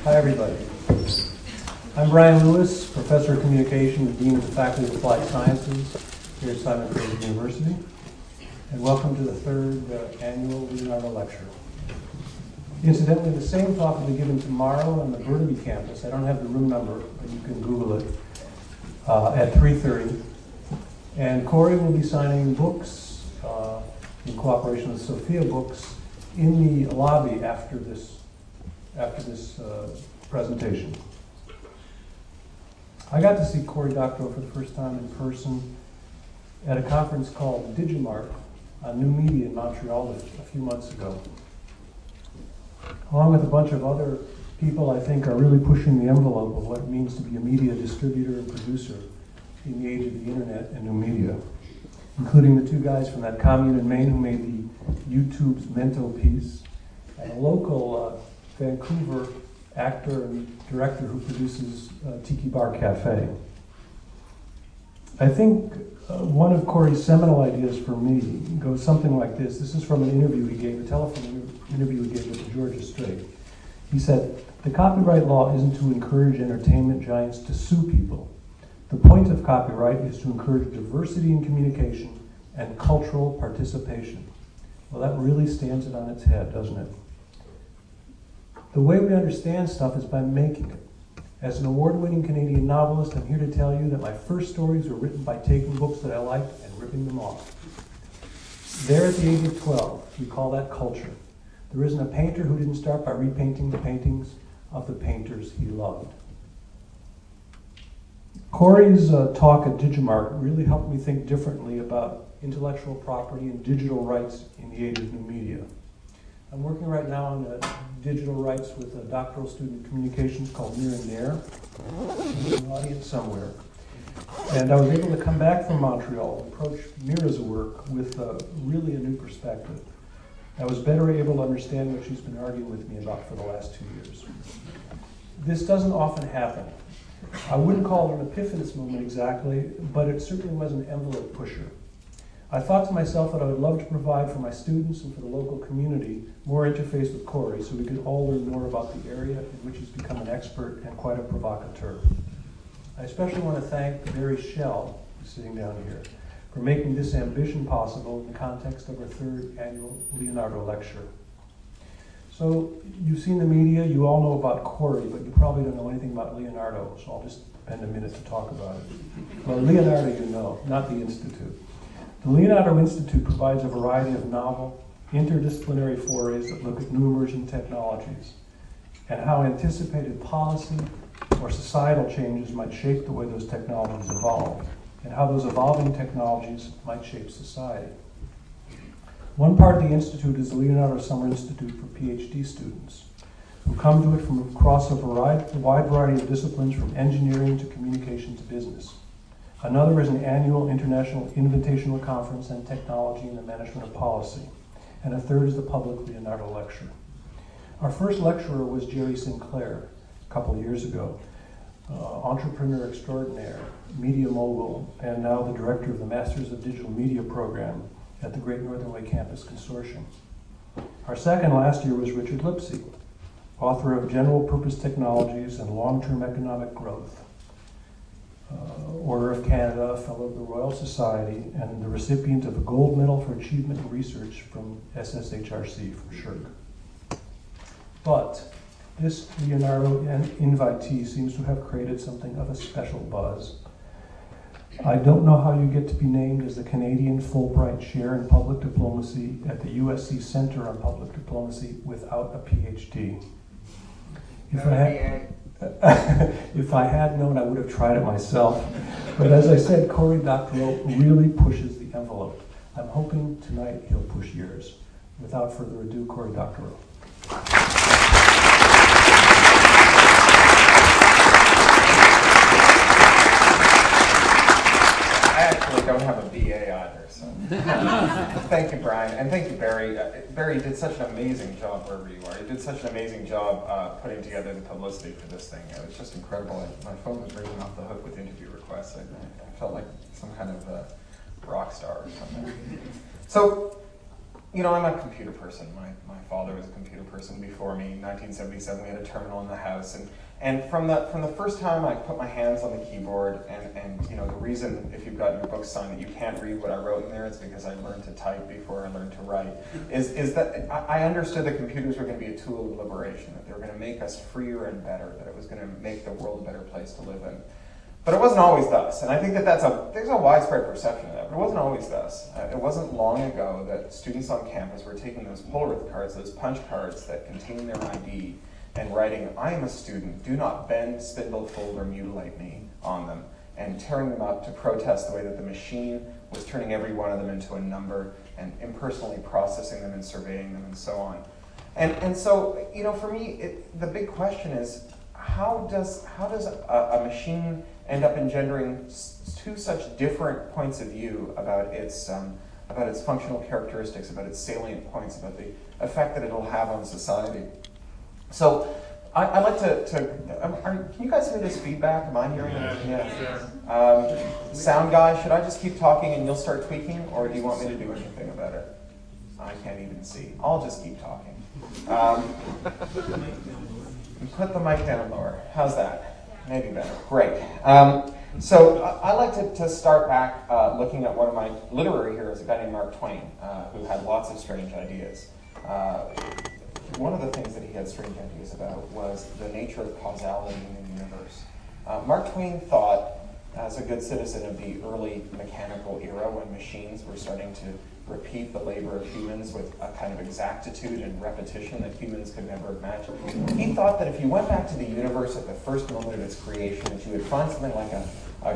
Hi, everybody. I'm Brian Lewis, Professor of Communication and Dean of the Faculty of Applied Sciences here at Simon Fraser University. And welcome to the third annual Leonardo Lecture. Incidentally, the same talk will be given tomorrow on the Burnaby campus. I don't have the room number, but you can Google it, at 3:30. And Corey will be signing books in cooperation with Sophia Books in the lobby after this presentation. I got to see Cory Doctorow for the first time in person at a conference called Digimart on new media in Montreal a few months ago. Along with a bunch of other people I think are really pushing the envelope of what it means to be a media distributor and producer in the age of the internet and new media, including the two guys from that commune in Maine who made the YouTube's Mento piece, and a local Vancouver actor and director who produces Tiki Bar Cafe. I think one of Corey's seminal ideas for me goes something like this. This is from an interview he gave, a telephone interview he gave with the Georgia Strait. He said, "The copyright law isn't to encourage entertainment giants to sue people. The point of copyright is to encourage diversity in communication and cultural participation." Well, that really stands it on its head, doesn't it? The way we understand stuff is by making it. As an award-winning Canadian novelist, I'm here to tell you that my first stories were written by taking books that I liked and ripping them off. There at the age of 12, we call that culture. There isn't a painter who didn't start by repainting the paintings of the painters he loved. Corey's talk at Digimart really helped me think differently about intellectual property and digital rights in the age of new media. I'm working right now on digital rights with a doctoral student in communications called Mira Nair, in the audience somewhere. And I was able to come back from Montreal and approach Mira's work with really a new perspective. I was better able to understand what she's been arguing with me about for the last 2 years. This doesn't often happen. I wouldn't call it an epiphanous moment exactly, but it certainly was an envelope pusher. I thought to myself that I would love to provide for my students and for the local community more interface with Corey so we could all learn more about the area in which he's become an expert and quite a provocateur. I especially want to thank Barry Shell, who's sitting down here, for making this ambition possible in the context of our third annual Leonardo Lecture. So you've seen the media, you all know about Corey, but you probably don't know anything about Leonardo, so I'll just spend a minute to talk about it. Well, Leonardo you know, not the Institute. The Leonardo Institute provides a variety of novel, interdisciplinary forays that look at new emerging technologies and how anticipated policy or societal changes might shape the way those technologies evolve and how those evolving technologies might shape society. One part of the Institute is the Leonardo Summer Institute for PhD students who come to it from across a wide variety of disciplines from engineering to communication to business. Another is an annual international invitational conference on technology and the management of policy. And a third is the public Leonardo Lecture. Our first lecturer was Jerry Sinclair a couple of years ago, entrepreneur extraordinaire, media mogul, and now the director of the Masters of Digital Media program at the Great Northern Way Campus Consortium. Our second last year was Richard Lipsey, author of General Purpose Technologies and Long-Term Economic Growth, Order of Canada, Fellow of the Royal Society, and the recipient of a gold medal for achievement in research from SSHRC, from SSHRC. But this Leonardo invitee seems to have created something of a special buzz. I don't know how you get to be named as the Canadian Fulbright Chair in Public Diplomacy at the USC Center on Public Diplomacy without a PhD. If I had known, I would have tried it myself. But as I said, Cory Doctorow really pushes the envelope. I'm hoping tonight he'll push yours. Without further ado, Cory Doctorow. I actually don't have a BA either, so thank you, Brian, and thank you, Barry. Barry did such an amazing job wherever you are. You did such an amazing job putting together the publicity for this thing. It was just incredible. My phone was ringing off the hook with interview requests. I felt like some kind of rock star or something. So I'm a computer person. My father was a computer person before me. In 1977, we had a terminal in the house, and from the first time I put my hands on the keyboard, and the reason, if you've got your book signed, that you can't read what I wrote in there, it's because I learned to type before I learned to write, is that I understood that computers were going to be a tool of liberation, that they were going to make us freer and better, that it was going to make the world a better place to live in. But it wasn't always thus, and I think that there's a widespread perception of that, but it wasn't always thus. It wasn't long ago that students on campus were taking those Polaroid cards, those punch cards that contain their ID, and writing, "I am a student, do not bend, spindle, fold, or mutilate me," on them, and tearing them up to protest the way that the machine was turning every one of them into a number, and impersonally processing them and surveying them, and so on. And so, for me, the big question is, how does a machine end up engendering two such different points of view about its functional characteristics, about its salient points, about the effect that it'll have on society? So I'd like can you guys hear this feedback? Am I hearing it? Yeah. Sound guy, should I just keep talking and you'll start tweaking, or do you want me to do anything about it? I can't even see. I'll just keep talking. Put the mic down lower. How's that? Maybe better. Great. So I like to start back looking at one of my literary heroes, a guy named Mark Twain, who had lots of strange ideas. One of the things that he had strange ideas about was the nature of causality in the universe. Mark Twain thought, as a good citizen of the early mechanical era, when machines were starting to repeat the labor of humans with a kind of exactitude and repetition that humans could never imagine, he thought that if you went back to the universe at the first moment of its creation, that you would find something like a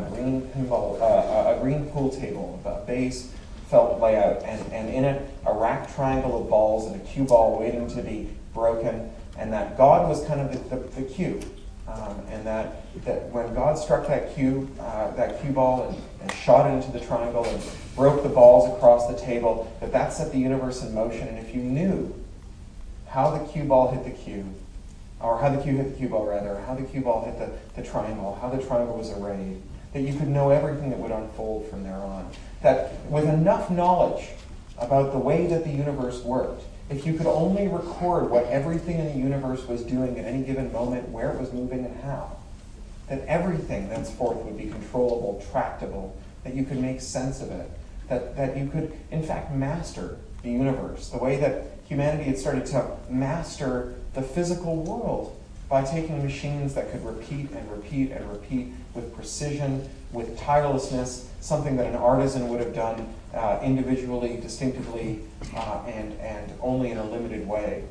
green pool table, a base felt layout, and in it a racked triangle of balls and a cue ball waiting to be broken, and that God was kind of the cue. And that when God struck that cue ball and shot it into the triangle and broke the balls across the table, that set the universe in motion. And if you knew how the cue ball hit the cue, or how the cue hit the cue ball rather, or how the cue ball hit the triangle, how the triangle was arrayed, that you could know everything that would unfold from there on. That with enough knowledge about the way that the universe worked, if you could only record what everything in the universe was doing at any given moment, where it was moving and how, that everything thenceforth would be controllable, tractable, that you could make sense of it, that you could, in fact, master the universe, the way that humanity had started to master the physical world by taking machines that could repeat and repeat and repeat with precision, with tirelessness, something that an artisan would have done individually, distinctively, and only in a limited way.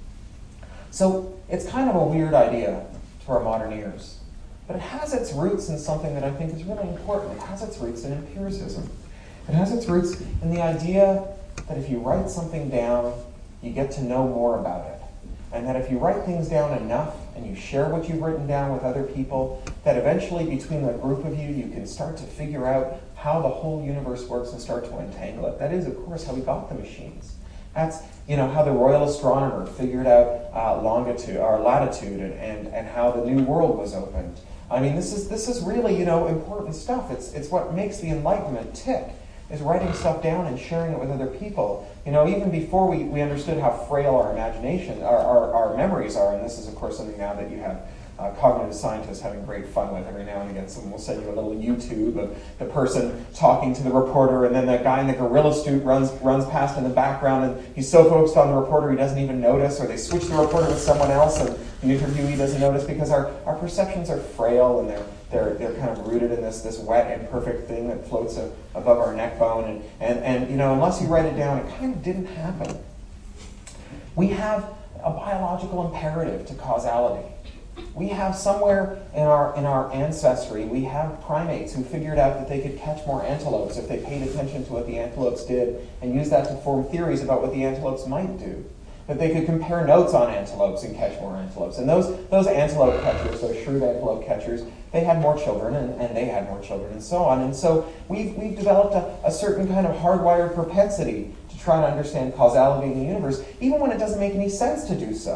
So it's kind of a weird idea to our modern ears, but it has its roots in something that I think is really important. It has its roots in empiricism. It has its roots in the idea that if you write something down, you get to know more about it. And that if you write things down enough and you share what you've written down with other people, that eventually between the group of you, you can start to figure out how the whole universe works and start to untangle it. That is, of course, how we got the machines. That's how the Royal Astronomer figured out longitude or latitude and how the New World was opened. I mean, this is really important stuff. It's what makes the Enlightenment tick, is writing stuff down and sharing it with other people. Even before we understood how frail our imagination, our memories are, and this is, of course, something now that you have cognitive scientists having great fun with. Every now and again, someone will send you a little YouTube of the person talking to the reporter, and then that guy in the gorilla suit runs past in the background, and he's so focused on the reporter he doesn't even notice, or they switch the reporter with someone else, and the interviewee doesn't notice, because our perceptions are frail, and they're kind of rooted in this wet, imperfect thing that floats above our neck bone, and unless you write it down, it kind of didn't happen. We have a biological imperative to causality. We have somewhere in our ancestry, we have primates who figured out that they could catch more antelopes if they paid attention to what the antelopes did and use that to form theories about what the antelopes might do. That they could compare notes on antelopes and catch more antelopes. And those antelope catchers, those shrewd antelope catchers, they had more children, and they had more children, and so on. And so we've developed a certain kind of hardwired propensity to try to understand causality in the universe, even when it doesn't make any sense to do so.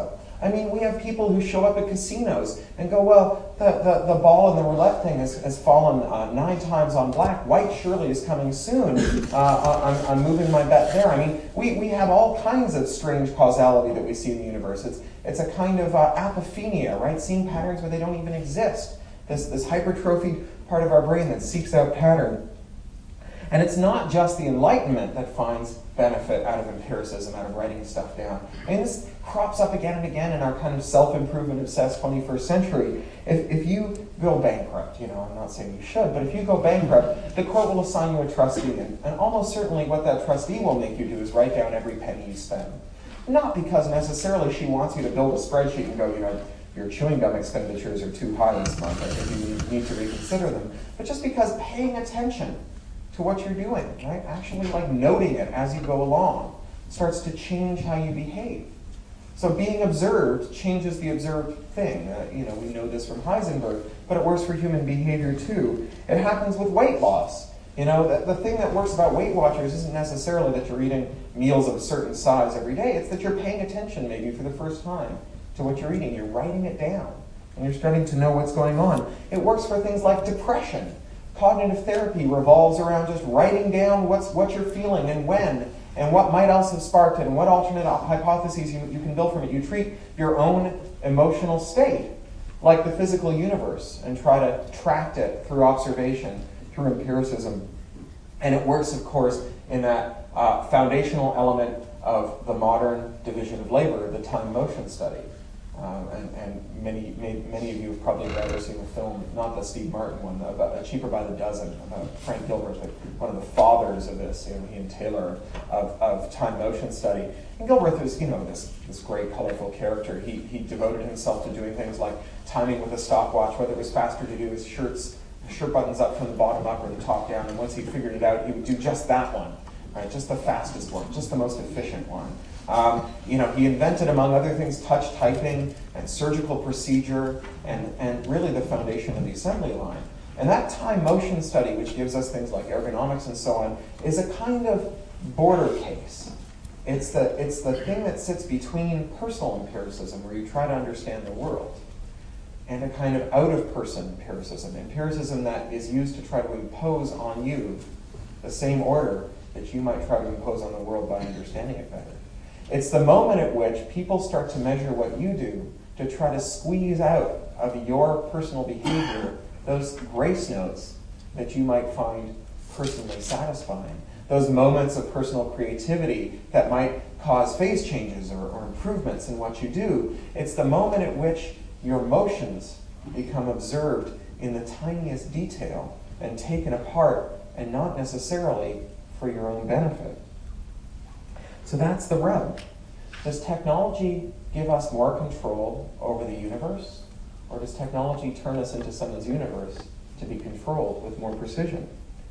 I mean, we have people who show up at casinos and go, well, the ball in the roulette thing has fallen 9 times on black. White surely is coming soon. I'm moving my bet there. I mean, we have all kinds of strange causality that we see in the universe. It's a kind of apophenia, right? Seeing patterns where they don't even exist. This hypertrophied part of our brain that seeks out pattern. And it's not just the Enlightenment that finds benefit out of empiricism, out of writing stuff down. I mean, this crops up again and again in our kind of self-improvement obsessed 21st century. If you go bankrupt, I'm not saying you should, but if you go bankrupt, the court will assign you a trustee, and almost certainly what that trustee will make you do is write down every penny you spend. Not because necessarily she wants you to build a spreadsheet and go, your chewing gum expenditures are too high this month, I think you need to reconsider them, but just because paying attention to what you're doing, right? Actually noting it as you go along starts to change how you behave. So being observed changes the observed thing. We know this from Heisenberg, but it works for human behavior too. It happens with weight loss. The thing that works about Weight Watchers isn't necessarily that you're eating meals of a certain size every day. It's that you're paying attention maybe for the first time to what you're eating. You're writing it down, and you're starting to know what's going on. It works for things like depression. Cognitive therapy revolves around just writing down what you're feeling and when, and what might else have sparked it, and what alternate hypotheses you can build from it. You treat your own emotional state like the physical universe and try to track it through observation, through empiricism. And it works, of course, in that foundational element of the modern division of labor, the time-motion study. And many of you have probably read or seen the film, not the Steve Martin one, about Cheaper by the Dozen, about Frank Gilbert, one of the fathers of this, he and Taylor, of time-motion study. And Gilbert is, this great, colorful character. He devoted himself to doing things like timing with a stopwatch, whether it was faster to do his shirt buttons up from the bottom up or the top down. And once he figured it out, he would do just that one, right? Just the fastest one, just the most efficient one. He invented, among other things, touch typing and surgical procedure and really the foundation of the assembly line. And that time-motion study, which gives us things like ergonomics and so on, is a kind of border case. It's the thing that sits between personal empiricism, where you try to understand the world, and a kind of out-of-person empiricism that is used to try to impose on you the same order that you might try to impose on the world by understanding it better. It's the moment at which people start to measure what you do to try to squeeze out of your personal behavior those grace notes that you might find personally satisfying, those moments of personal creativity that might cause phase changes or improvements in what you do. It's the moment at which your emotions become observed in the tiniest detail and taken apart, and not necessarily for your own benefit. So that's the rub. Does technology give us more control over the universe? Or does technology turn us into someone's universe to be controlled with more precision?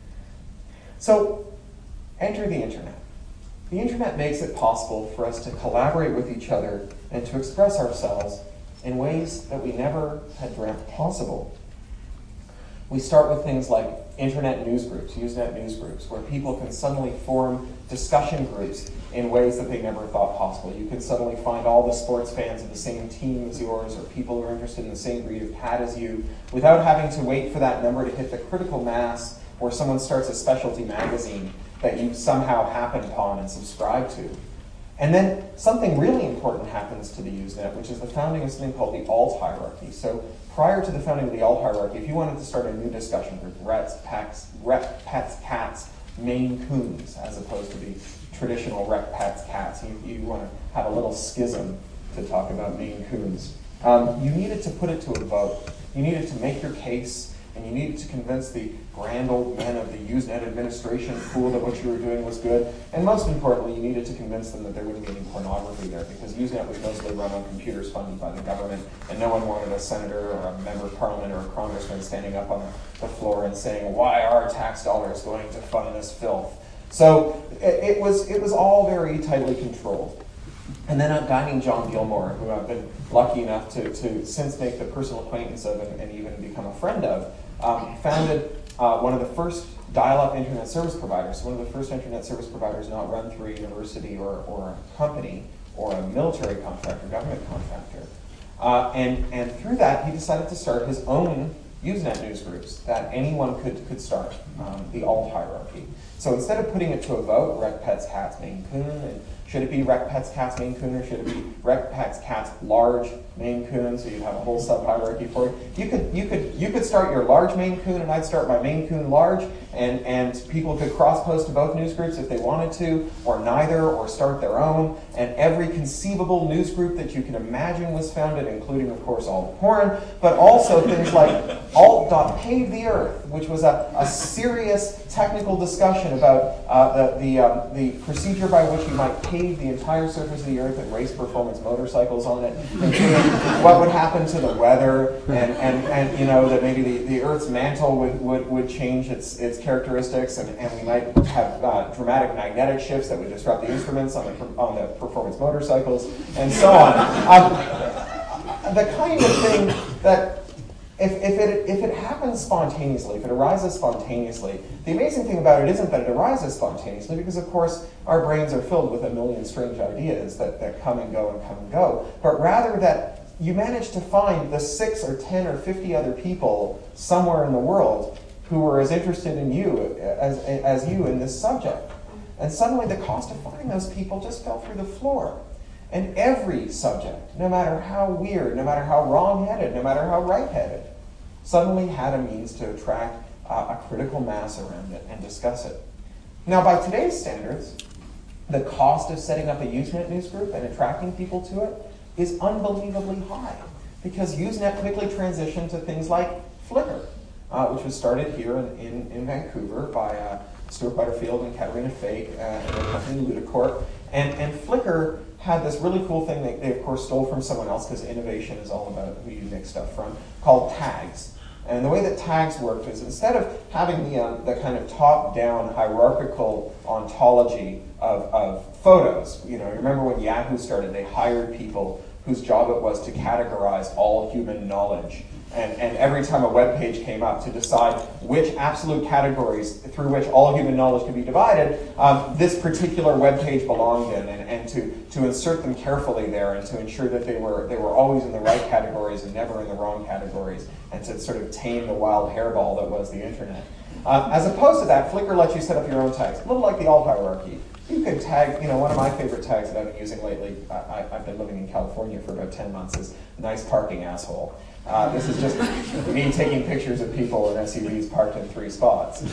So, enter the internet. The internet makes it possible for us to collaborate with each other and to express ourselves in ways that we never had dreamt possible. We start with things like internet news groups, Usenet news groups, where people can suddenly form discussion groups in ways that they never thought possible. You can suddenly find all the sports fans of the same team as yours, or people who are interested in the same breed of cat as you, without having to wait for that number to hit the critical mass where someone starts a specialty magazine that you somehow happen upon and subscribe to. And then something really important happens to the Usenet, which is the founding of something called the alt hierarchy. So prior to the founding of the alt hierarchy, if you wanted to start a new discussion group, Rets, Pets, Cats, Maine Coons, as opposed to the traditional Rep, Pets, Cats, you want to have a little schism to talk about Maine Coons. You needed to put it to a vote. You needed to make your case, and you needed to convince the grand old men of the Usenet administration pool that what you were doing was good. And most importantly, you needed to convince them that there wouldn't be any pornography there, because Usenet was mostly run on computers funded by the government, and no one wanted a senator or a member of parliament or a congressman standing up on the floor and saying, why are tax dollars going to fund this filth? So it was all very tightly controlled. And then a guy named John Gilmore, who I've been lucky enough to since make the personal acquaintance of and even become a friend of, founded one of the first dial-up internet service providers, one of the first internet service providers not run through a university or a company or a military contractor, government contractor. And through that, he decided to start his own Usenet news groups that anyone could start, the alt hierarchy. So instead of putting it to a vote, Rec Pets Cats Maine Coon, and should it be Rec Pets Cats Maine Coon, or should it be Rec Pets Cats Large Maine Coon, so you have a whole sub-hierarchy for it? You could start your large Maine Coon, and I'd start my Maine Coon large, and people could cross-post to both news groups if they wanted to, or neither, or start their own, and every conceivable news group that you can imagine was founded, including, of course, all the porn, but also things like alt.pave the earth, which was a serious technical discussion about the procedure by which you might pave the entire surface of the earth and race performance motorcycles on it, including what would happen to the weather, and you know, that maybe the earth's mantle would change its characteristics, and we might have dramatic magnetic shifts that would disrupt the instruments on the performance motorcycles, and so on. The kind of thing that if it happens spontaneously, if it arises spontaneously, the amazing thing about it isn't that it arises spontaneously, because of course our brains are filled with a million strange ideas that come and go, but rather that you manage to find the 6 or 10 or 50 other people somewhere in the world who were as interested in you as you in this subject. And suddenly the cost of finding those people just fell through the floor. And every subject, no matter how weird, no matter how wrong-headed, no matter how right-headed, suddenly had a means to attract a critical mass around it and discuss it. Now, by today's standards, the cost of setting up a Usenet news group and attracting people to it is unbelievably high, because Usenet quickly transitioned to things like Flickr, which was started here in Vancouver by Stuart Butterfield and Katarina Fake and their company Ludicorp. And Flickr had this really cool thing that they, of course, stole from someone else, because innovation is all about who you make stuff from, called tags. And the way that tags worked is, instead of having the kind of top-down hierarchical ontology of photos, you know, remember when Yahoo started, they hired people whose job it was to categorize all human knowledge. And every time a web page came up, to decide which absolute categories through which all human knowledge could be divided, this particular web page belonged in, and to insert them carefully there, and to ensure that they were always in the right categories and never in the wrong categories, and to sort of tame the wild hairball that was the internet. As opposed to that, Flickr lets you set up your own tags, a little like the alt hierarchy. You could tag, you know, one of my favorite tags that I've been using lately, I've been living in California for about 10 months, is nice parking asshole. This is just me taking pictures of people in SUVs parked in 3 spots.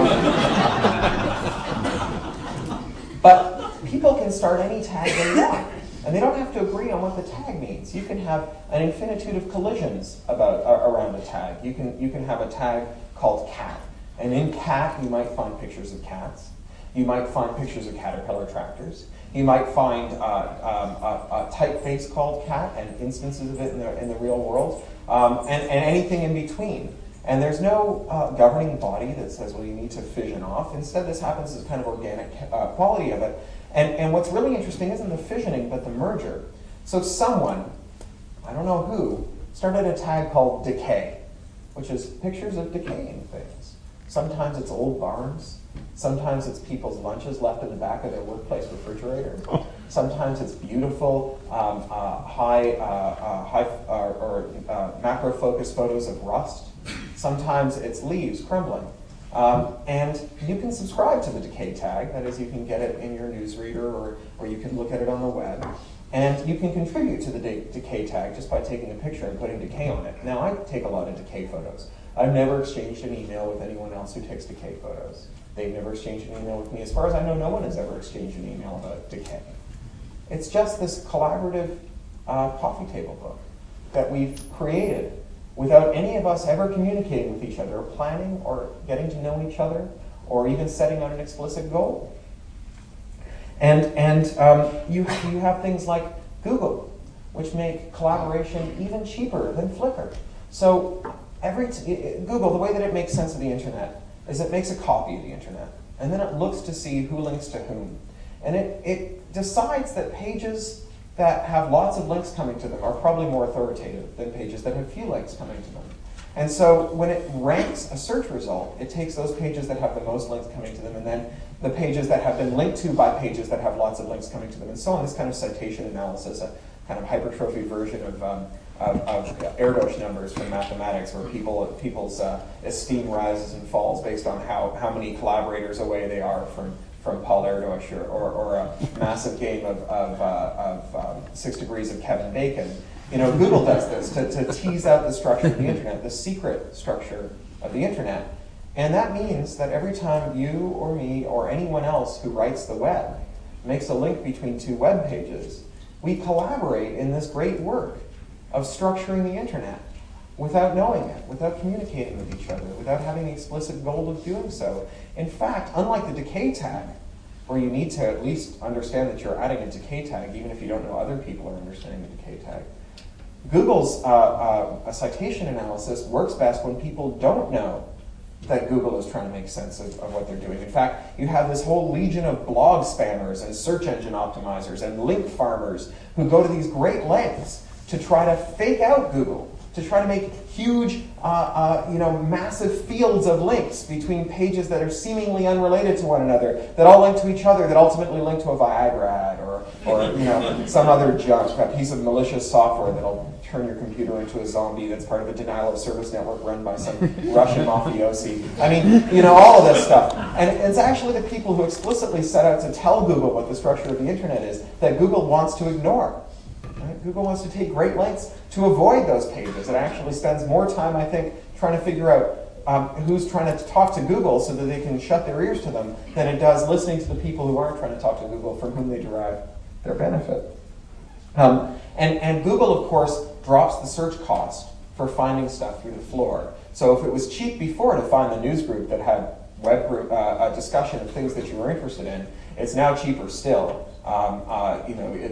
But people can start any tag they want, and they don't have to agree on what the tag means. You can have an infinitude of collisions around a tag. You can have a tag called cat, and in cat you might find pictures of cats. You might find pictures of Caterpillar tractors. You might find a typeface called cat and instances of it in the real world, and anything in between. And there's no governing body that says, well, you need to fission off. Instead, this happens as kind of organic quality of it. And what's really interesting isn't the fissioning, but the merger. So someone, I don't know who, started a tag called decay, which is pictures of decaying things. Sometimes it's old barns. Sometimes it's people's lunches left in the back of their workplace refrigerator. Sometimes it's beautiful, macro focus photos of rust. Sometimes it's leaves crumbling. And you can subscribe to the decay tag. That is, you can get it in your newsreader, or you can look at it on the web. And you can contribute to the decay tag just by taking a picture and putting decay on it. Now, I take a lot of decay photos. I've never exchanged an email with anyone else who takes decay photos. They've never exchanged an email with me. As far as I know, no one has ever exchanged an email about decay. It's just this collaborative coffee table book that we've created without any of us ever communicating with each other, or planning, or getting to know each other, or even setting out an explicit goal. And you have things like Google, which make collaboration even cheaper than Flickr. So Google, the way that it makes sense of the internet is it makes a copy of the internet, and then it looks to see who links to whom. And it decides that pages that have lots of links coming to them are probably more authoritative than pages that have few links coming to them. And so when it ranks a search result, it takes those pages that have the most links coming to them, and then the pages that have been linked to by pages that have lots of links coming to them, and so on. This kind of citation analysis, a kind of hypertrophy version of Erdos numbers from mathematics, where people's esteem rises and falls based on how many collaborators away they are from Paul Erdos, or a massive game of 6 Degrees of Kevin Bacon. Google does this to tease out the structure of the internet, the secret structure of the internet. And that means that every time you or me or anyone else who writes the web makes a link between two web pages, we collaborate in this great work of structuring the internet without knowing it, without communicating with each other, without having the explicit goal of doing so. In fact, unlike the decay tag, where you need to at least understand that you're adding a decay tag, even if you don't know other people are understanding the decay tag, Google's citation analysis works best when people don't know that Google is trying to make sense of what they're doing. In fact, you have this whole legion of blog spammers and search engine optimizers and link farmers who go to these great lengths to try to fake out Google, to try to make huge, massive fields of links between pages that are seemingly unrelated to one another, that all link to each other, that ultimately link to a Viagra ad or some other junk, a piece of malicious software that'll turn your computer into a zombie that's part of a denial of service network run by some Russian mafiosi. I mean, all of this stuff. And it's actually the people who explicitly set out to tell Google what the structure of the internet is that Google wants to ignore. Right? Google wants to take great lengths to avoid those pages. It actually spends more time, I think, trying to figure out who's trying to talk to Google so that they can shut their ears to them than it does listening to the people who aren't trying to talk to Google, from whom they derive their benefit. And Google, of course, drops the search cost for finding stuff through the floor. So if it was cheap before to find the news group that had web group, a discussion of things that you were interested in, it's now cheaper still. All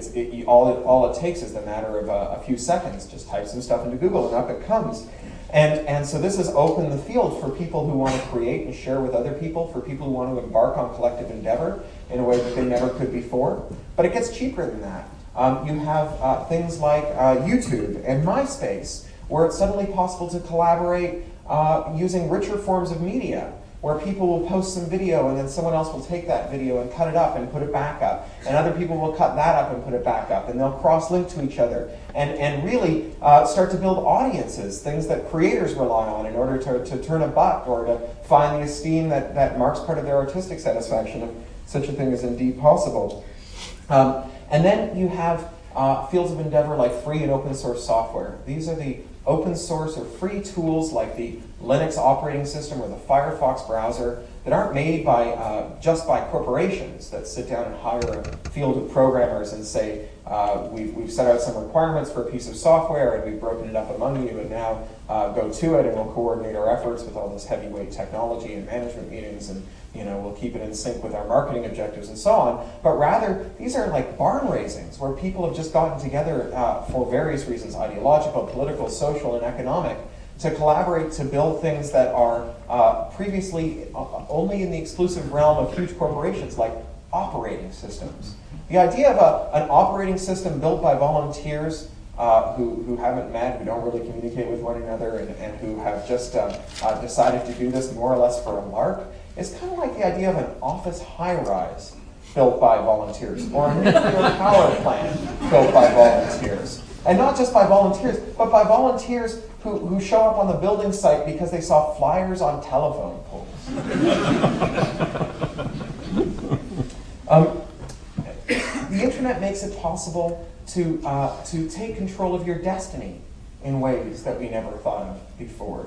it takes is the matter of a few seconds. Just type some stuff into Google and up it comes. And so this has opened the field for people who want to create and share with other people, for people who want to embark on collective endeavor in a way that they never could before. But it gets cheaper than that. You have things like YouTube and MySpace, where it's suddenly possible to collaborate using richer forms of media, where people will post some video and then someone else will take that video and cut it up and put it back up, and other people will cut that up and put it back up, and they'll cross-link to each other and really start to build audiences, things that creators rely on in order to turn a buck or to find the esteem that marks part of their artistic satisfaction, if such a thing is indeed possible. And then you have fields of endeavor like free and open source software. These are the open source or free tools like the Linux operating system or the Firefox browser that aren't made by just by corporations that sit down and hire a field of programmers and say, we've set out some requirements for a piece of software and we've broken it up among you, and now go to it and we'll coordinate our efforts with all this heavyweight technology and management meetings, and we'll keep it in sync with our marketing objectives and so on. But rather, these are like barn raisings where people have just gotten together for various reasons, ideological, political, social, and economic, to collaborate to build things that are previously only in the exclusive realm of huge corporations, like operating systems. The idea of an operating system built by volunteers who haven't met, who don't really communicate with one another, and who have just decided to do this more or less for a lark, is kind of like the idea of an office high-rise built by volunteers, or a nuclear power plant built by volunteers. And not just by volunteers, but by volunteers who show up on the building site because they saw flyers on telephone poles. The internet makes it possible to take control of your destiny in ways that we never thought of before.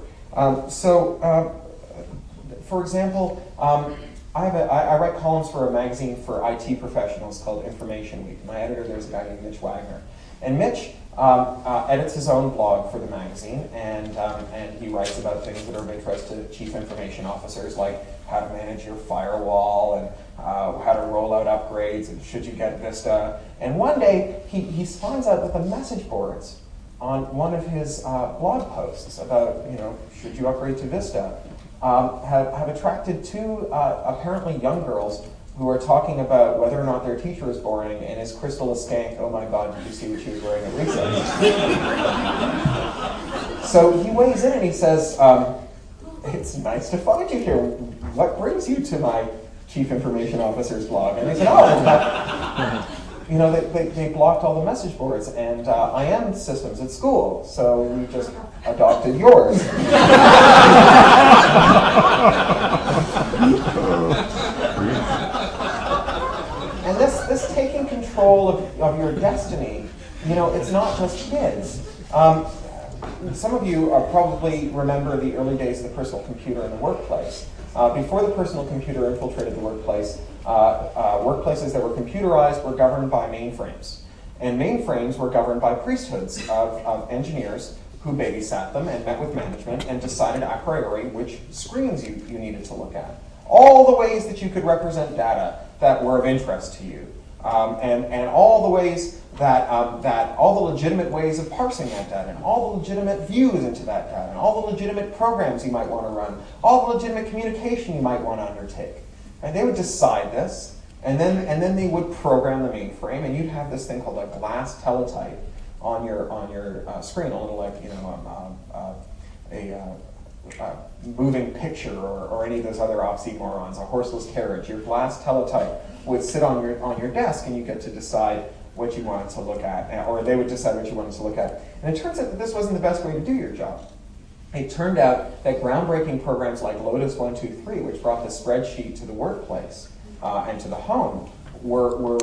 For example, I write columns for a magazine for IT professionals called Information Week. My editor there is a guy named Mitch Wagner. And Mitch edits his own blog for the magazine, and he writes about things that are of interest to chief information officers, like how to manage your firewall and how to roll out upgrades and should you get Vista. And one day he finds out that the message boards on one of his blog posts about should you upgrade to Vista have attracted two apparently young girls who are talking about whether or not their teacher is boring, and is Crystal a skank? Oh my God, did you see what she was wearing at recess? So he weighs in and he says, it's nice to find you here. What brings you to my chief information officer's blog? And I said, they blocked all the message boards, and IM systems at school, so we just adopted yours. And this taking control of your destiny, it's not just kids. Some of you probably remember the early days of the personal computer in the workplace. Before the personal computer infiltrated the workplace, workplaces that were computerized were governed by mainframes. And mainframes were governed by priesthoods of engineers who babysat them and met with management and decided a priori which screens you needed to look at. All the ways that you could represent data that were of interest to you. And all the ways that all the legitimate ways of parsing that data, and all the legitimate views into that data, and all the legitimate programs you might want to run, all the legitimate communication you might want to undertake. And they would decide this, and then they would program the mainframe, and you'd have this thing called a glass teletype on your screen, a little like a moving picture or any of those other oxymorons, a horseless carriage. Your glass teletype would sit on your desk, and you get to decide what you wanted to look at, or they would decide what you wanted to look at. And it turns out that this wasn't the best way to do your job. It turned out that groundbreaking programs like Lotus 123, which brought the spreadsheet to the workplace and to the home, were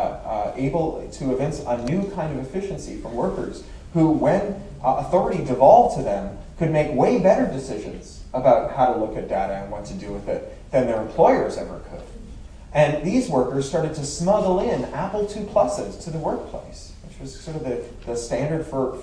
able to evince a new kind of efficiency from workers who, when authority devolved to them, could make way better decisions about how to look at data and what to do with it than their employers ever could. And these workers started to smuggle in Apple II Pluses to the workplace, which was sort of the standard for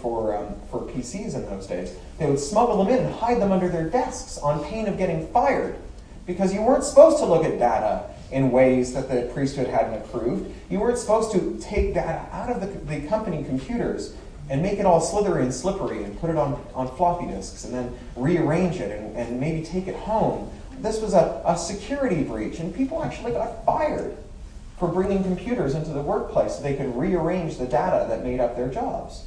PCs in those days. They would smuggle them in and hide them under their desks on pain of getting fired, because you weren't supposed to look at data in ways that the priesthood hadn't approved. You weren't supposed to take data out of the company computers and make it all slithery and slippery and put it on floppy disks and then rearrange it and maybe take it home. This was a security breach, and people actually got fired for bringing computers into the workplace so they could rearrange the data that made up their jobs.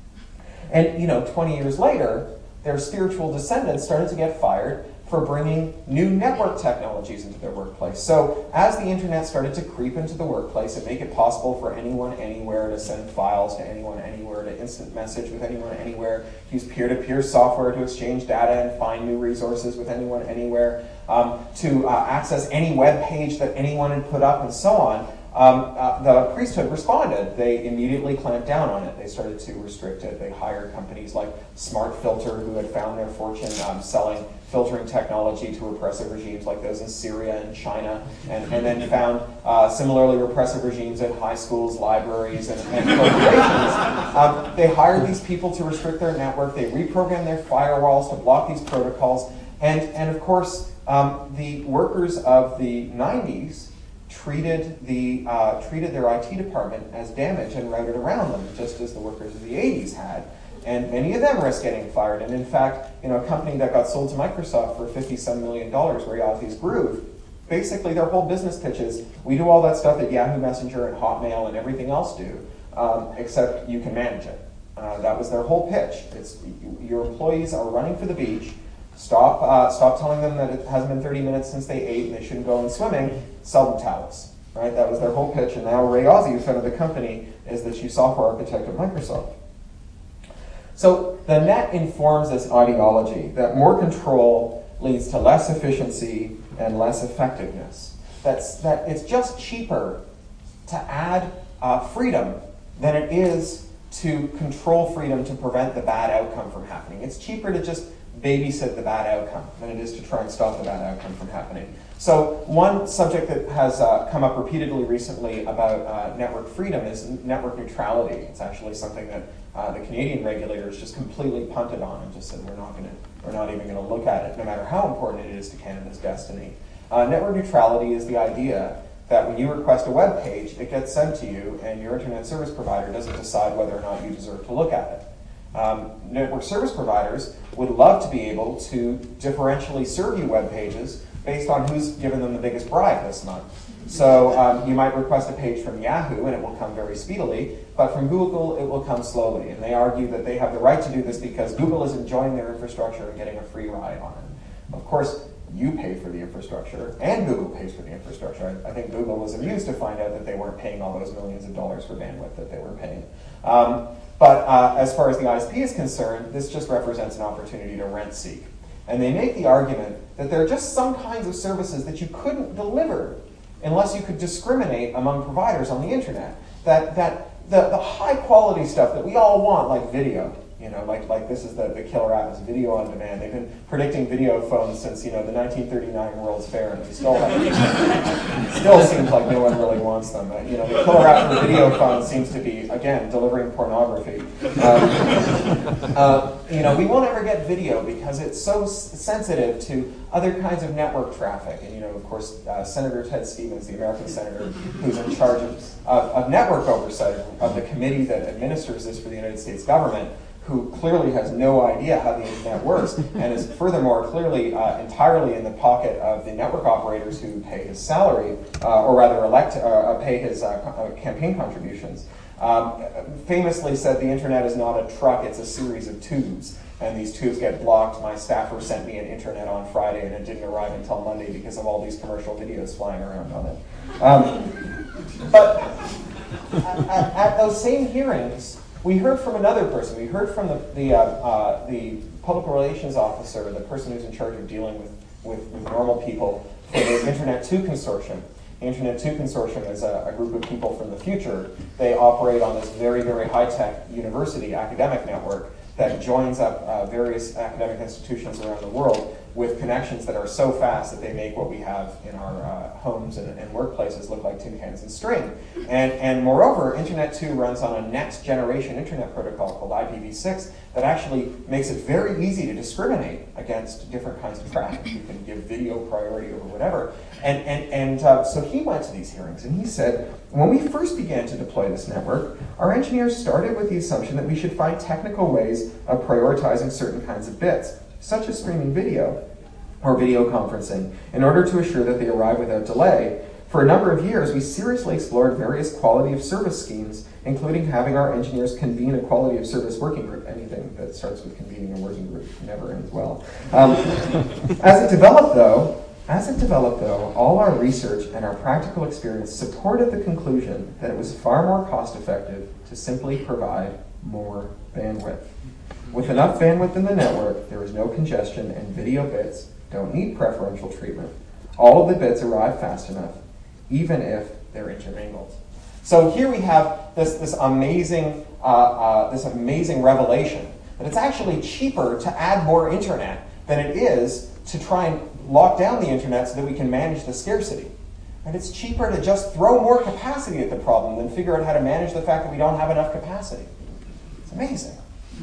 And 20 years later, their spiritual descendants started to get fired for bringing new network technologies into their workplace. So as the internet started to creep into the workplace and make it possible for anyone anywhere to send files to anyone anywhere, to instant message with anyone anywhere, use peer-to-peer software to exchange data and find new resources with anyone anywhere, to access any web page that anyone had put up and so on, the priesthood responded. They immediately clamped down on it. They started to restrict it. They hired companies like SmartFilter, who had found their fortune selling filtering technology to repressive regimes like those in Syria and China, and then found similarly repressive regimes at high schools, libraries, and corporations. They hired these people to restrict their network. They reprogrammed their firewalls to block these protocols. And of course, the workers of the 90s treated their IT department as damaged and routed around them, just as the workers of the 80s had. And many of them risked getting fired. And in fact, a company that got sold to Microsoft for $57 million, Reality's Groove, basically their whole business pitch is, we do all that stuff that Yahoo Messenger and Hotmail and everything else do, except you can manage it. That was their whole pitch. It's your employees are running for the beach. Stop telling them that it hasn't been 30 minutes since they ate and they shouldn't go in swimming. Sell them towels. Right? That was their whole pitch. And now Ray Ozzie, who's head of the company, is the chief software architect of Microsoft. So the net informs this ideology that more control leads to less efficiency and less effectiveness. That it's just cheaper to add freedom than it is to control freedom to prevent the bad outcome from happening. It's cheaper to just babysit the bad outcome than it is to try and stop the bad outcome from happening. So one subject that has come up repeatedly recently about network freedom is network neutrality. It's actually something that the Canadian regulators just completely punted on and just said we're not even going to look at it, no matter how important it is to Canada's destiny. Network neutrality is the idea that when you request a web page, it gets sent to you, and your internet service provider doesn't decide whether or not you deserve to look at it. Network service providers would love to be able to differentially serve you web pages based on who's given them the biggest bribe this month. So you might request a page from Yahoo and it will come very speedily, but from Google it will come slowly. And they argue that they have the right to do this because Google is enjoying their infrastructure and getting a free ride on it. Of course, you pay for the infrastructure and Google pays for the infrastructure. I think Google was amused to find out that they weren't paying all those millions of dollars for bandwidth that they were paying. But as far as the ISP is concerned, this just represents an opportunity to rent seek. And they make the argument that there are just some kinds of services that you couldn't deliver unless you could discriminate among providers on the internet. That the high quality stuff that we all want, like video, like this is the killer app, is video on demand. They've been predicting video phones since the 1939 World's Fair, and we still still seems like no one really wants them. The killer app for video phones seems to be, again, delivering pornography. We won't ever get video because it's so sensitive to other kinds of network traffic. And of course, Senator Ted Stevens, the American senator who's in charge of network oversight of the committee that administers this for the United States government, who clearly has no idea how the internet works, and is furthermore clearly entirely in the pocket of the network operators who pay his salary, or rather pay his campaign contributions. Famously said, the internet is not a truck, it's a series of tubes. And these tubes get blocked. My staffer sent me an internet on Friday, and it didn't arrive until Monday because of all these commercial videos flying around on it. But at those same hearings, we heard from another person. We heard from the public relations officer, the person who's in charge of dealing with normal people for the Internet 2 Consortium. The Internet 2 Consortium is a group of people from the future. They operate on this very, very high-tech university academic network that joins up various academic institutions around the world with connections that are so fast that they make what we have in our homes and workplaces look like tin cans and string. And moreover, Internet 2 runs on a next generation internet protocol called IPv6 that actually makes it very easy to discriminate against different kinds of traffic. You can give video priority over whatever. So he went to these hearings and he said, when we first began to deploy this network, our engineers started with the assumption that we should find technical ways of prioritizing certain kinds of bits, such as streaming video or video conferencing, in order to assure that they arrive without delay. For a number of years, we seriously explored various quality of service schemes, including having our engineers convene a quality of service working group. Anything that starts with convening a working group never ends well. As it developed, though, all our research and our practical experience supported the conclusion that it was far more cost-effective to simply provide more bandwidth. With enough bandwidth in the network, there is no congestion, and video bits don't need preferential treatment. All of the bits arrive fast enough, even if they're intermingled. So here we have this amazing revelation that it's actually cheaper to add more internet than it is to try and lock down the internet so that we can manage the scarcity. And it's cheaper to just throw more capacity at the problem than figure out how to manage the fact that we don't have enough capacity. It's amazing.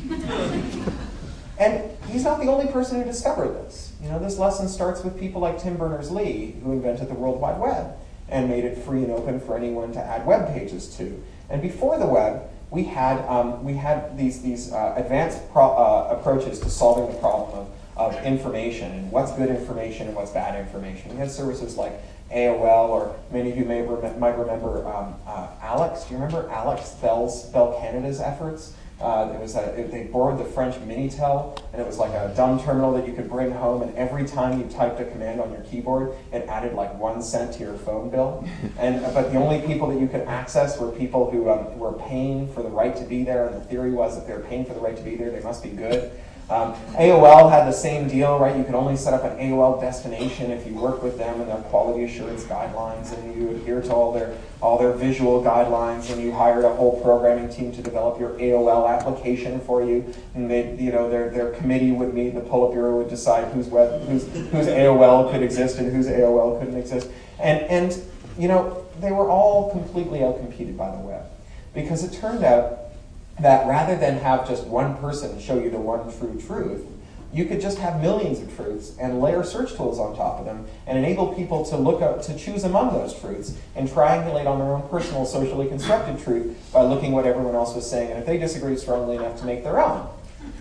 And he's not the only person who discovered this. This lesson starts with people like Tim Berners-Lee, who invented the World Wide Web and made it free and open for anyone to add web pages to. And before the web, we had these advanced approaches to solving the problem of information and what's good information and what's bad information. We had services like AOL, or many of you might remember Alex. Do you remember Alex, Bell Canada's efforts? They borrowed the French Minitel, and it was like a dumb terminal that you could bring home, and every time you typed a command on your keyboard, it added like 1 cent to your phone bill. But the only people that you could access were people who were paying for the right to be there, and the theory was that they're paying for the right to be there, they must be good. AOL had the same deal, right? You could only set up an AOL destination if you worked with them and their quality assurance guidelines, and you adhere to all their visual guidelines, and you hired a whole programming team to develop your AOL application for you. And their committee would meet, the Politburo would decide whose AOL could exist and whose AOL couldn't exist. And they were all completely outcompeted by the web, because it turned out that rather than have just one person show you the one true truth, you could just have millions of truths and layer search tools on top of them and enable people to choose among those truths and triangulate on their own personal socially constructed truth by looking what everyone else was saying, and if they disagreed strongly enough, to make their own.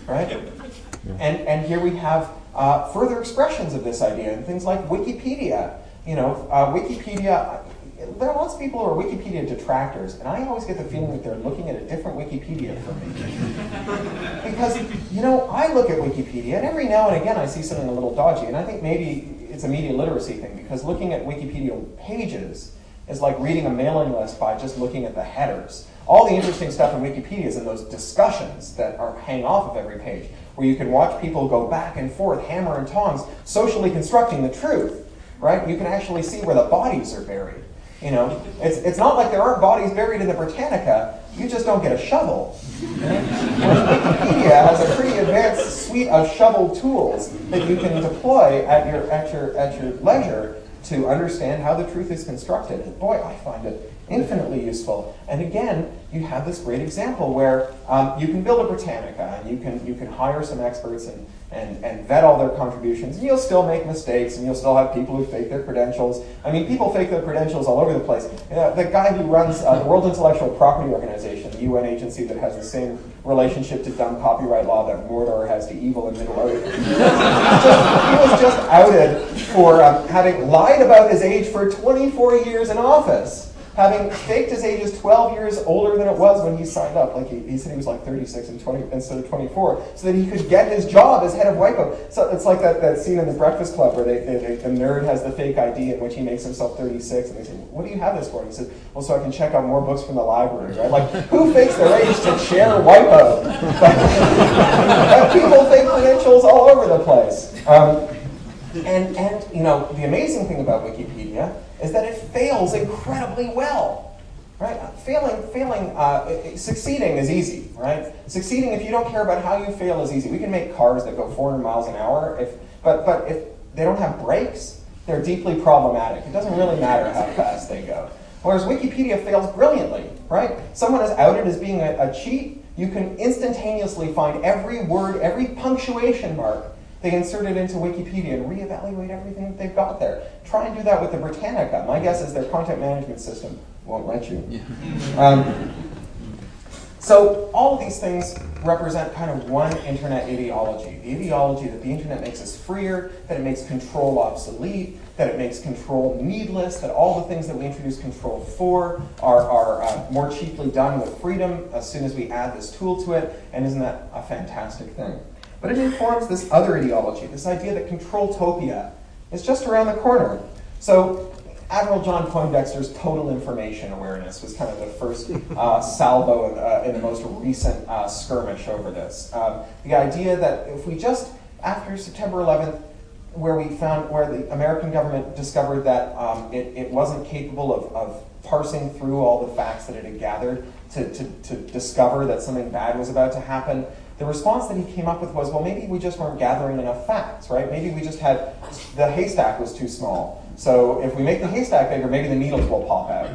right? And here we have further expressions of this idea in things like Wikipedia. Wikipedia, there are lots of people who are Wikipedia detractors, and I always get the feeling that they're looking at a different Wikipedia from me. Because, I look at Wikipedia, and every now and again I see something a little dodgy, and I think maybe it's a media literacy thing, because looking at Wikipedia pages is like reading a mailing list by just looking at the headers. All the interesting stuff in Wikipedia is in those discussions that hang off of every page, where you can watch people go back and forth, hammer and tongs, socially constructing the truth, right? You can actually see where the bodies are buried. It's not like there aren't bodies buried in the Britannica, you just don't get a shovel. Wikipedia has a pretty advanced suite of shovel tools that you can deploy at your leisure to understand how the truth is constructed. And boy, I find it infinitely useful. And again, you have this great example where you can build a Britannica, and you can hire some experts and vet all their contributions, and you'll still make mistakes, and you'll still have people who fake their credentials. I mean, people fake their credentials all over the place. The guy who runs the World Intellectual Property Organization, the UN agency that has the same relationship to dumb copyright law that Mordor has to evil in Middle-earth, he was just outed for having lied about his age for 24 years in office. Having faked his age as 12 years older than it was when he signed up. Like he said he was like 36 and 20 instead of 24, so that he could get his job as head of WIPO. So it's like that scene in The Breakfast Club where the nerd has the fake ID in which he makes himself 36, and they say, "What do you have this for?" And he says, "Well, so I can check out more books from the library." Right? Like, who fakes their age to chair WIPO? But people fake credentials all over the place. And the amazing thing about Wikipedia is that it fails incredibly well, right? Succeeding is easy, right? Succeeding, if you don't care about how you fail, is easy. We can make cars that go 400 miles an hour, but if they don't have brakes, they're deeply problematic. It doesn't really matter how fast they go. Whereas Wikipedia fails brilliantly, right? Someone is outed as being a cheat. You can instantaneously find every word, every punctuation mark they inserted into Wikipedia and reevaluate everything that they've got there. Try and do that with the Britannica. My guess is their content management system won't let you. Yeah. So all of these things represent kind of one internet ideology. The ideology that the internet makes us freer, that it makes control obsolete, that it makes control needless, that all the things that we introduce control for are more cheaply done with freedom as soon as we add this tool to it. And isn't that a fantastic thing? But it informs this other ideology, this idea that controltopia is just around the corner. So Admiral John Poindexter's total information awareness was kind of the first salvo in the most recent skirmish over this. The idea that if we just, after September 11th, where the American government discovered that it wasn't capable of parsing through all the facts that it had gathered to discover that something bad was about to happen, the response that he came up with was, well, maybe we just weren't gathering enough facts, right? Maybe we just the haystack was too small. So if we make the haystack bigger, maybe the needles will pop out.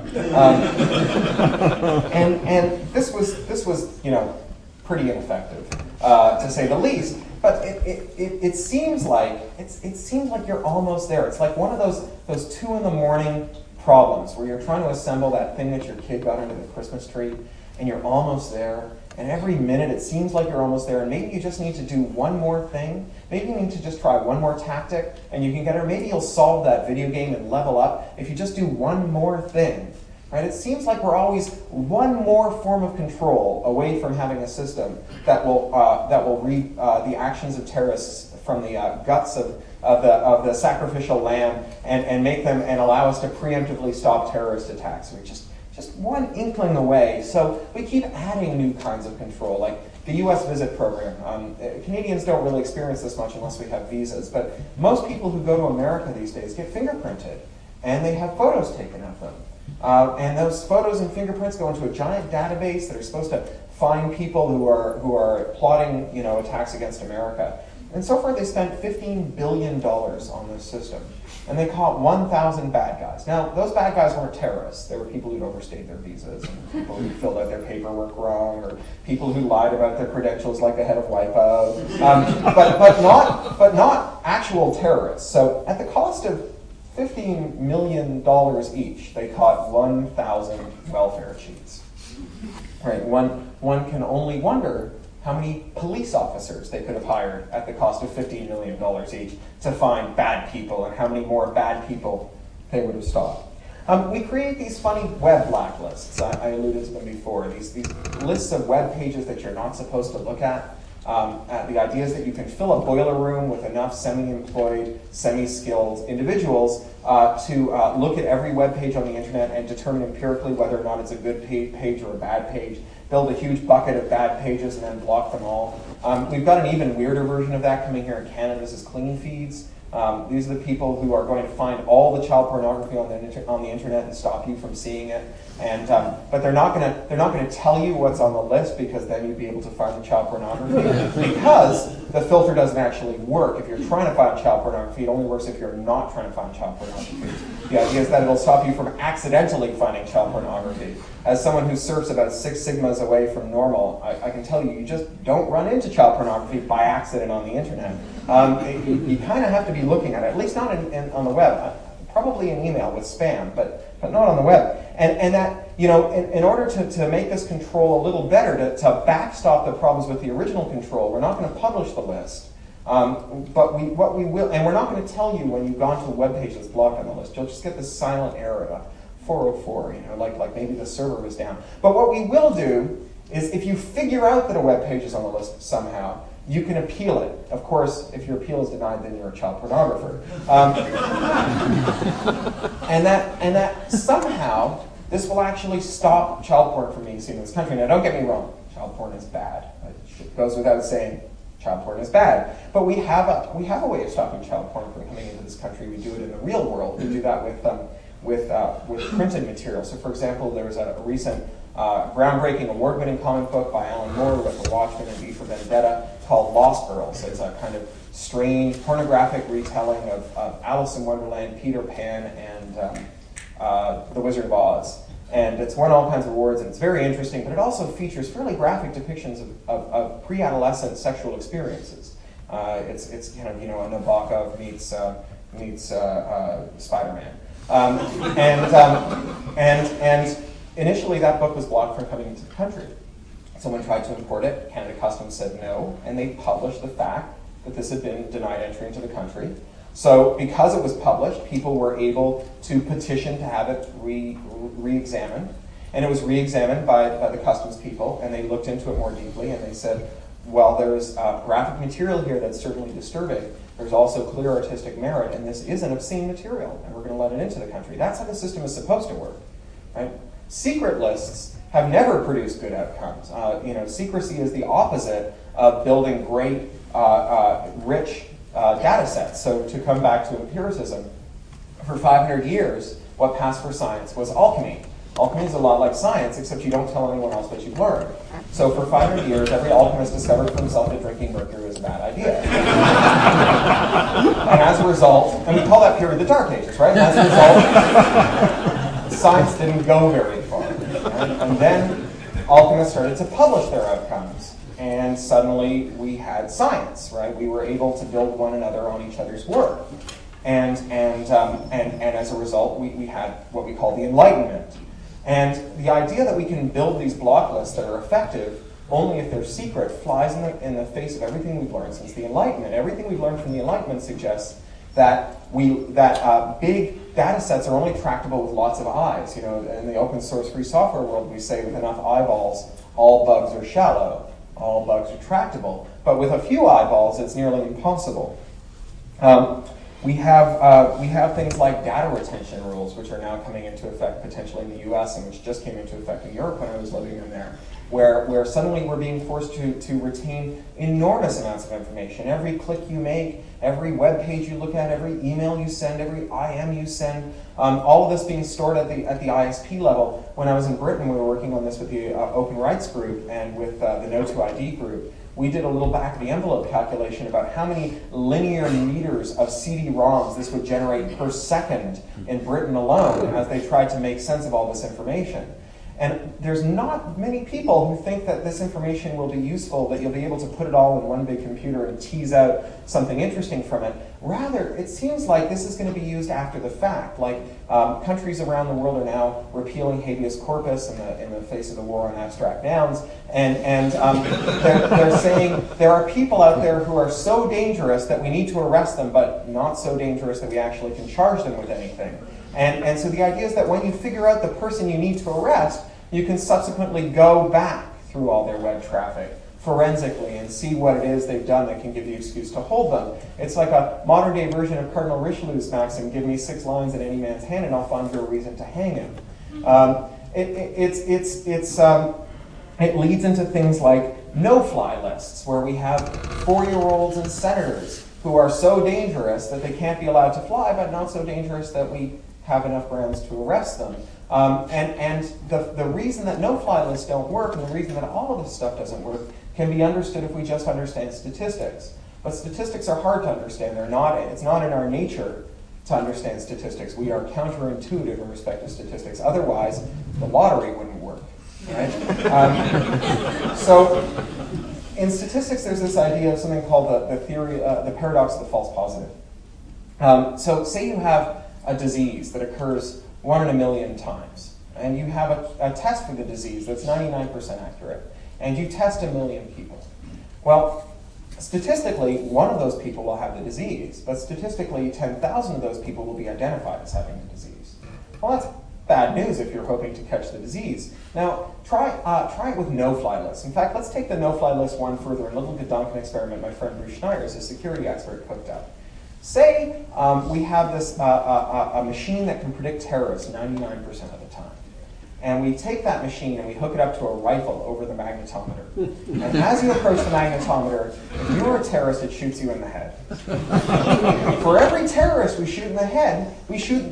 And this was pretty ineffective, to say the least. But it seems like you're almost there. It's like one of those 2 a.m. problems where you're trying to assemble that thing that your kid got under the Christmas tree, and you're almost there. And every minute it seems like you're almost there, and maybe you just need to do one more thing. Maybe you need to just try one more tactic, and you can get it. Or maybe you'll solve that video game and level up if you just do one more thing. Right? It seems like we're always one more form of control away from having a system that will read the actions of terrorists from the guts of the sacrificial lamb and make them and allow us to preemptively stop terrorist attacks. We're just one inkling away. So we keep adding new kinds of control, like the U.S. visit program. Canadians don't really experience this much unless we have visas, but most people who go to America these days get fingerprinted, and they have photos taken of them. And those photos and fingerprints go into a giant database that are supposed to find people who are plotting, attacks against America. And so far, they spent $15 billion on this system, and they caught 1,000 bad guys. Now, those bad guys weren't terrorists. They were people who'd overstayed their visas, and people who filled out their paperwork wrong, or people who lied about their credentials, like the head of WIPO, but not actual terrorists. So, at the cost of $15 million each, they caught 1,000 welfare cheats. Right? One can only wonder how many police officers they could have hired at the cost of $15 million each to find bad people, and how many more bad people they would have stopped. We create these funny web blacklists. I alluded to them before. These lists of web pages that you're not supposed to look at. The idea is that you can fill a boiler room with enough semi-employed, semi-skilled individuals to look at every web page on the internet and determine empirically whether or not it's a good page or a bad page. Build a huge bucket of bad pages and then block them all. We've got an even weirder version of that coming here in Canada. This is clean feeds. These are the people who are going to find all the child pornography on the internet and stop you from seeing it. And but they're not going to tell you what's on the list, because then you'd be able to find the child pornography, because the filter doesn't actually work. If you're trying to find child pornography, it only works if you're not trying to find child pornography. The idea is that it'll stop you from accidentally finding child pornography. As someone who surfs about 6 sigmas away from normal, I can tell you, you just don't run into child pornography by accident on the internet. You kind of have to be looking at it, at least not on the web. Probably in email with spam, but not on the web. And that, you know, in order to make this control a little better, to backstop the problems with the original control, we're not going to publish the list. But what we will, and we're not going to tell you when you've gone to a web page that's blocked on the list. You'll just get this silent error, 404, you know, like maybe the server was down. But what we will do is, if you figure out that a web page is on the list somehow, you can appeal it. Of course, if your appeal is denied, then you're a child pornographer. And that somehow, this will actually stop child porn from being seen in this country. Now, don't get me wrong, child porn is bad. It goes without saying, child porn is bad. But we have a way of stopping child porn from coming into this country. We do it in the real world. We do that with printed material. So, for example, there was a recent groundbreaking award-winning comic book by Alan Moore with The Watchmen and V for Vendetta called Lost Girls. It's a kind of strange pornographic retelling of Alice in Wonderland, Peter Pan, and The Wizard of Oz. And it's won all kinds of awards, and it's very interesting, but it also features fairly graphic depictions of pre-adolescent sexual experiences. It's kind of, you know, a Nabokov meets Spider-Man. And initially that book was blocked from coming into the country. Someone tried to import it, Canada Customs said no, and they published the fact that this had been denied entry into the country. So because it was published, people were able to petition to have it re-examined. And it was re-examined by the customs people, and they looked into it more deeply, and they said, well, there's graphic material here that's certainly disturbing. There's also clear artistic merit, and this is an obscene material, and we're going to let it into the country. That's how the system is supposed to work, right? Secret lists have never produced good outcomes. Secrecy is the opposite of building great, rich data sets. So to come back to empiricism, for 500 years, what passed for science was alchemy. Alchemy is a lot like science, except you don't tell anyone else what you've learned. So for 500 years, every alchemist discovered for himself that drinking mercury was a bad idea. And as a result, and we call that period the Dark Ages, right? And as a result, science didn't go very far. Right? And then alchemists started to publish their outcomes. And suddenly we had science, right? We were able to build one another on each other's work. And as a result, we had what we call the Enlightenment. And the idea that we can build these block lists that are effective only if they're secret flies in the face of everything we've learned since the Enlightenment. Everything we've learned from the Enlightenment suggests that big data sets are only tractable with lots of eyes. You know, in the open source free software world, we say with enough eyeballs, all bugs are shallow, all bugs are tractable. But with a few eyeballs, it's nearly impossible. We have things like data retention rules, which are now coming into effect potentially in the US and which just came into effect in Europe when I was living in there, where suddenly we're being forced to retain enormous amounts of information. Every click you make, every web page you look at, every email you send, every IM you send, all of this being stored at the ISP level. When I was in Britain, we were working on this with the Open Rights Group and with the No2ID group. We did a little back-of-the-envelope calculation about how many linear meters of CD-ROMs this would generate per second in Britain alone as they tried to make sense of all this information. And there's not many people who think that this information will be useful, that you'll be able to put it all in one big computer and tease out something interesting from it. Rather, it seems like this is going to be used after the fact. Like countries around the world are now repealing habeas corpus in the face of the war on abstract nouns. And they're saying there are people out there who are so dangerous that we need to arrest them, but not so dangerous that we actually can charge them with anything. And so the idea is that when you figure out the person you need to arrest, you can subsequently go back through all their web traffic forensically and see what it is they've done that can give you excuse to hold them. It's like a modern-day version of Cardinal Richelieu's maxim, give me 6 lines in any man's hand and I'll find you a reason to hang him. It leads into things like no-fly lists, where we have 4-year-olds and senators who are so dangerous that they can't be allowed to fly, but not so dangerous that we have enough grounds to arrest them. And the reason that no-fly lists don't work, and the reason that all of this stuff doesn't work, can be understood if we just understand statistics. But statistics are hard to understand. It's not in our nature to understand statistics. We are counterintuitive in respect to statistics. Otherwise, the lottery wouldn't work. Right? So in statistics, there's this idea of something called the paradox of the false positive. So say you have a disease that occurs 1 in a million times, and you have a test for the disease that's 99% accurate, and you test 1 million people. Well, statistically, 1 of those people will have the disease, but statistically, 10,000 of those people will be identified as having the disease. Well, that's bad news if you're hoping to catch the disease. Now, try it with no-fly lists. In fact, let's take the no-fly list one further, and look at the Duncan experiment my friend Bruce Schneider, as a security expert, cooked up. Say we have this a machine that can predict terrorists 99% of the time. And we take that machine and we hook it up to a rifle over the magnetometer. And as you approach the magnetometer, if you're a terrorist, it shoots you in the head. For every terrorist we shoot in the head, we shoot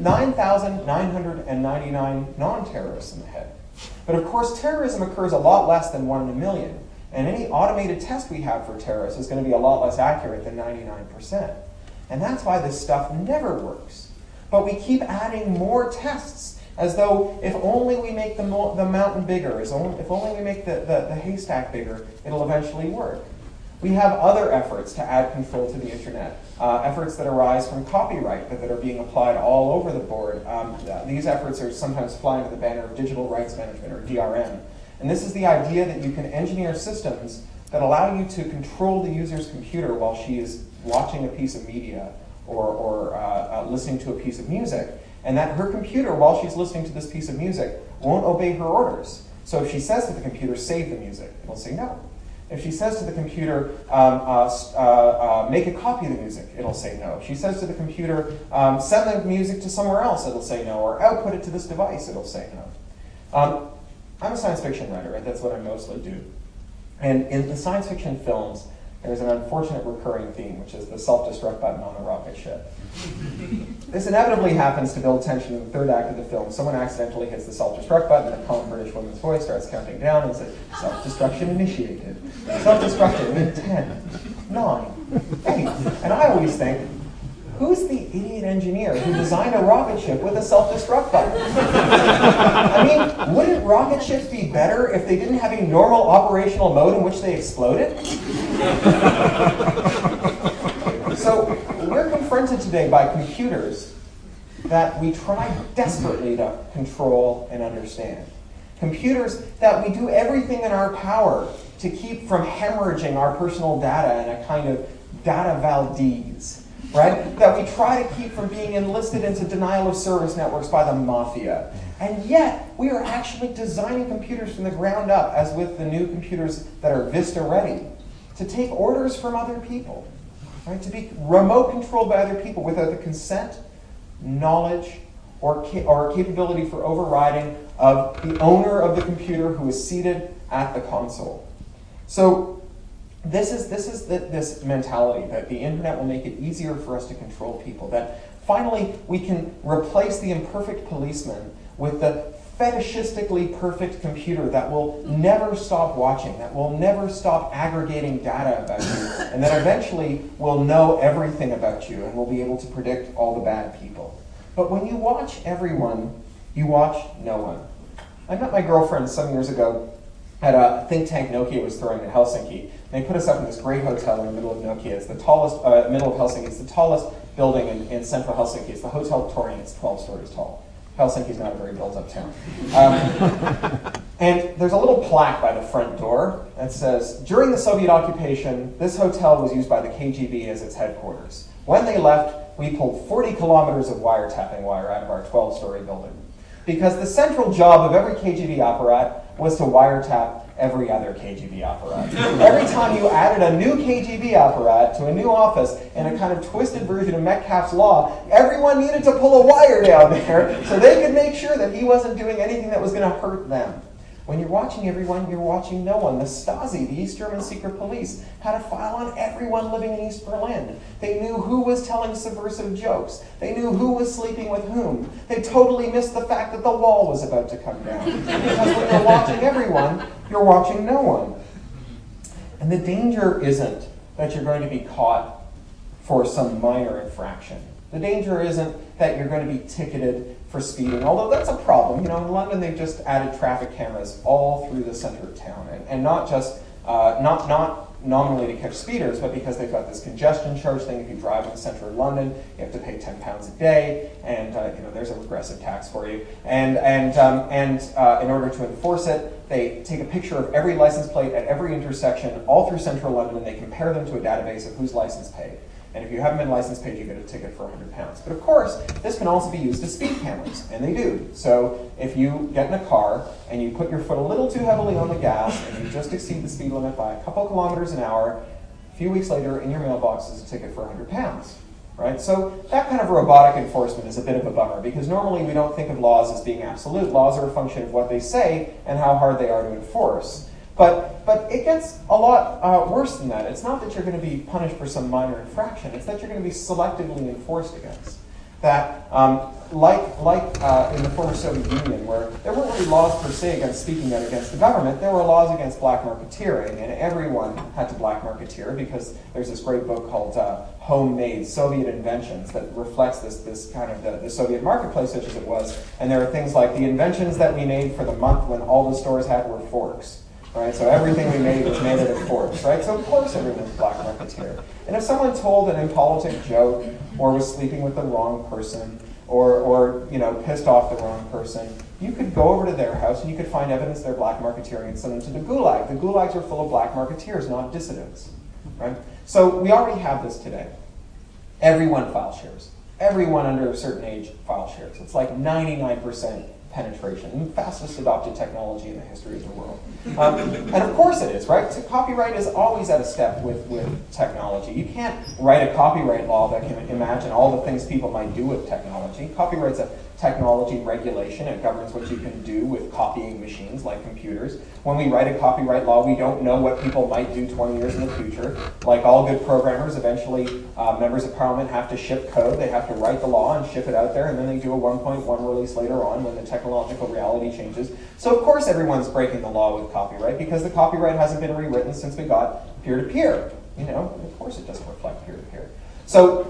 9,999 non-terrorists in the head. But of course, terrorism occurs a lot less than 1 in a million. And any automated test we have for terrorists is going to be a lot less accurate than 99%. And that's why this stuff never works. But we keep adding more tests, as though if only we make the mountain bigger, if only we make the haystack bigger, it'll eventually work. We have other efforts to add control to the internet, efforts that arise from copyright that are being applied all over the board. These efforts are sometimes fly under the banner of digital rights management, or DRM. And this is the idea that you can engineer systems that allow you to control the user's computer while she is watching a piece of media or listening to a piece of music, and that her computer, while she's listening to this piece of music, won't obey her orders. So if she says to the computer, save the music, it'll say no. If she says to the computer, make a copy of the music, it'll say no. If she says to the computer, send the music to somewhere else, it'll say no. Or output it to this device, it'll say no. I'm a science fiction writer, right? That's what I mostly do. And in the science fiction films, there's an unfortunate recurring theme, which is the self-destruct button on a rocket ship. This inevitably happens to build tension in the third act of the film. Someone accidentally hits the self-destruct button, and a calm British woman's voice starts counting down and says, self-destruction initiated. Self-destruction in 10, 9, 8. And I always think, who's the idiot engineer who designed a rocket ship with a self-destruct button? I mean, wouldn't rocket ships be better if they didn't have a normal operational mode in which they exploded? So we're confronted today by computers that we try desperately to control and understand. Computers that we do everything in our power to keep from hemorrhaging our personal data in a kind of data Valdez. Right? That we try to keep from being enlisted into denial of service networks by the mafia. And yet, we are actually designing computers from the ground up, as with the new computers that are Vista ready, to take orders from other people. Right? To be remote controlled by other people without the consent, knowledge, or capability for overriding of the owner of the computer who is seated at the console. So, This is this mentality that the internet will make it easier for us to control people, that finally we can replace the imperfect policeman with the fetishistically perfect computer that will never stop watching, that will never stop aggregating data about you, and that eventually will know everything about you and will be able to predict all the bad people. But when you watch everyone, you watch no one. I met my girlfriend some years ago at a think tank Nokia was throwing in Helsinki. They put us up in this great hotel in the middle of Nokia. It's the tallest, middle of Helsinki. It's the tallest building in central Helsinki. It's the Hotel Torian. It's 12 stories tall. Helsinki's not a very built-up town. And there's a little plaque by the front door that says, during the Soviet occupation, this hotel was used by the KGB as its headquarters. When they left, we pulled 40 kilometers of wiretapping wire out of our 12-story building. Because the central job of every KGB operative was to wiretap every other KGB operative. Every time you added a new KGB operative to a new office in a kind of twisted version of Metcalfe's Law, everyone needed to pull a wire down there so they could make sure that he wasn't doing anything that was going to hurt them. When you're watching everyone, you're watching no one. The Stasi, the East German secret police, had a file on everyone living in East Berlin. They knew who was telling subversive jokes. They knew who was sleeping with whom. They totally missed the fact that the wall was about to come down. Because when you're watching everyone, you're watching no one. And the danger isn't that you're going to be caught for some minor infraction. The danger isn't that you're going to be ticketed for speeding, although that's a problem. You know, in London they've just added traffic cameras all through the center of town, and not just not nominally to catch speeders, but because they've got this congestion charge thing. If you drive in the center of London, you have to pay £10 a day, and you know, there's a regressive tax for you. And in order to enforce it, they take a picture of every license plate at every intersection all through central London, and they compare them to a database of who's license paid. And if you haven't been license paid, you get a ticket for £100. But of course, this can also be used as speed cameras, and they do. So if you get in a car and you put your foot a little too heavily on the gas and you just exceed the speed limit by a couple kilometers an hour, a few weeks later in your mailbox is a ticket for £100. Right? So that kind of robotic enforcement is a bit of a bummer, because normally we don't think of laws as being absolute. Laws are a function of what they say and how hard they are to enforce. But it gets a lot worse than that. It's not that you're going to be punished for some minor infraction. It's that you're going to be selectively enforced against. That, like in the former Soviet Union, where there weren't really laws per se against speaking out against the government, there were laws against black marketeering, and everyone had to black marketeer, because there's this great book called Homemade Soviet Inventions that reflects this kind of the Soviet marketplace such as it was. And there are things like the inventions that we made for the month when all the stores had were forks. Right? So everything we made was made out of forks, right? So of course everyone's black marketeer. And if someone told an impolitic joke, or was sleeping with the wrong person, or you know, pissed off the wrong person, you could go over to their house and you could find evidence they're black marketeering and send them to the Gulag. The Gulags are full of black marketeers, not dissidents, right? So we already have this today. Everyone file shares. Everyone under a certain age file shares. It's like 99% penetration, the fastest adopted technology in the history of the world. And of course it is, right? So copyright is always at a step with technology. You can't write a copyright law that can imagine all the things people might do with technology. Copyright's a technology regulation. It governs what you can do with copying machines like computers. When we write a copyright law, we don't know what people might do 20 years in the future. Like all good programmers, eventually members of parliament have to ship code. They have to write the law and ship it out there, and then they do a 1.1 release later on when the technological reality changes. So of course everyone's breaking the law with copyright, because the copyright hasn't been rewritten since we got peer-to-peer. You know, of course it doesn't reflect peer-to-peer. So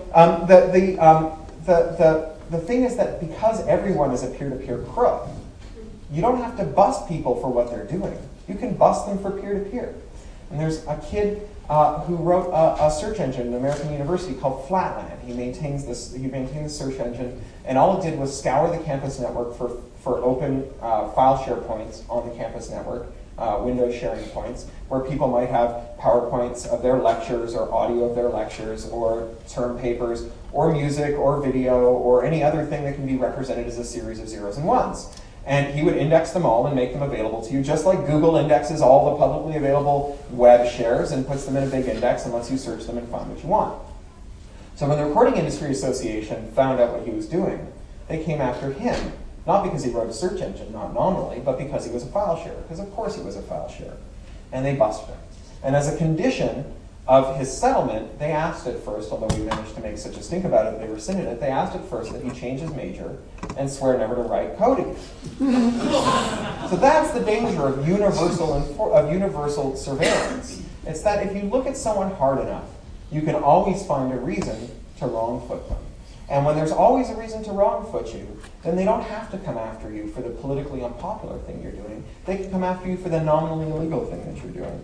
the thing is that because everyone is a peer-to-peer crook, you don't have to bust people for what they're doing. You can bust them for peer-to-peer. And there's a kid who wrote a search engine at American University called Flatland. He maintains this search engine, and all it did was scour the campus network for open file share points on the campus network, Windows sharing points, where people might have PowerPoints of their lectures or audio of their lectures or term papers or music or video or any other thing that can be represented as a series of zeros and ones. And he would index them all and make them available to you, just like Google indexes all the publicly available web shares and puts them in a big index and lets you search them and find what you want. So when the Recording Industry Association found out what he was doing, they came after him, not because he wrote a search engine, not nominally, but because he was a file sharer, because of course he was a file sharer. And they busted him. And as a condition of his settlement, they asked at first, although we managed to make such a stink about it, they rescinded it, they asked at first that he change his major and swear never to write code again. So that's the danger of universal surveillance. It's that if you look at someone hard enough, you can always find a reason to wrong foot them. And when there's always a reason to wrongfoot you, then they don't have to come after you for the politically unpopular thing you're doing. They can come after you for the nominally illegal thing that you're doing.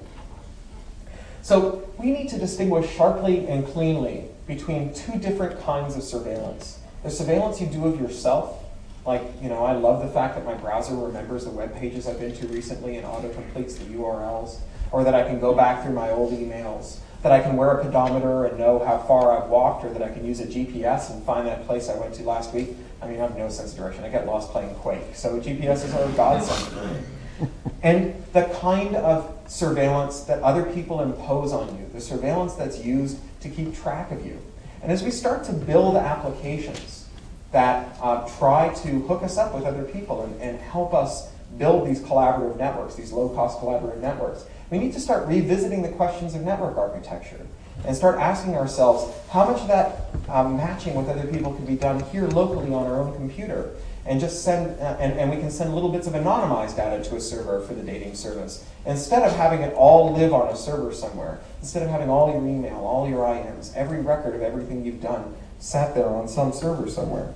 So we need to distinguish sharply and cleanly between two different kinds of surveillance. There's surveillance you do of yourself, like, I love the fact that my browser remembers the web pages I've been to recently and auto-completes the URLs, or that I can go back through my old emails, that I can wear a pedometer and know how far I've walked, or that I can use a GPS and find that place I went to last week. I mean, I have no sense of direction. I get lost playing Quake, so GPS is a godsend for me. And the kind of surveillance that other people impose on you, the surveillance that's used to keep track of you. And as we start to build applications that try to hook us up with other people and help us build these collaborative networks, these low-cost collaborative networks, we need to start revisiting the questions of network architecture and start asking ourselves how much of that matching with other people can be done here locally on our own computer, and just send, and we can send little bits of anonymized data to a server for the dating service. Instead of having it all live on a server somewhere, instead of having all your email, all your IMs, every record of everything you've done sat there on some server somewhere.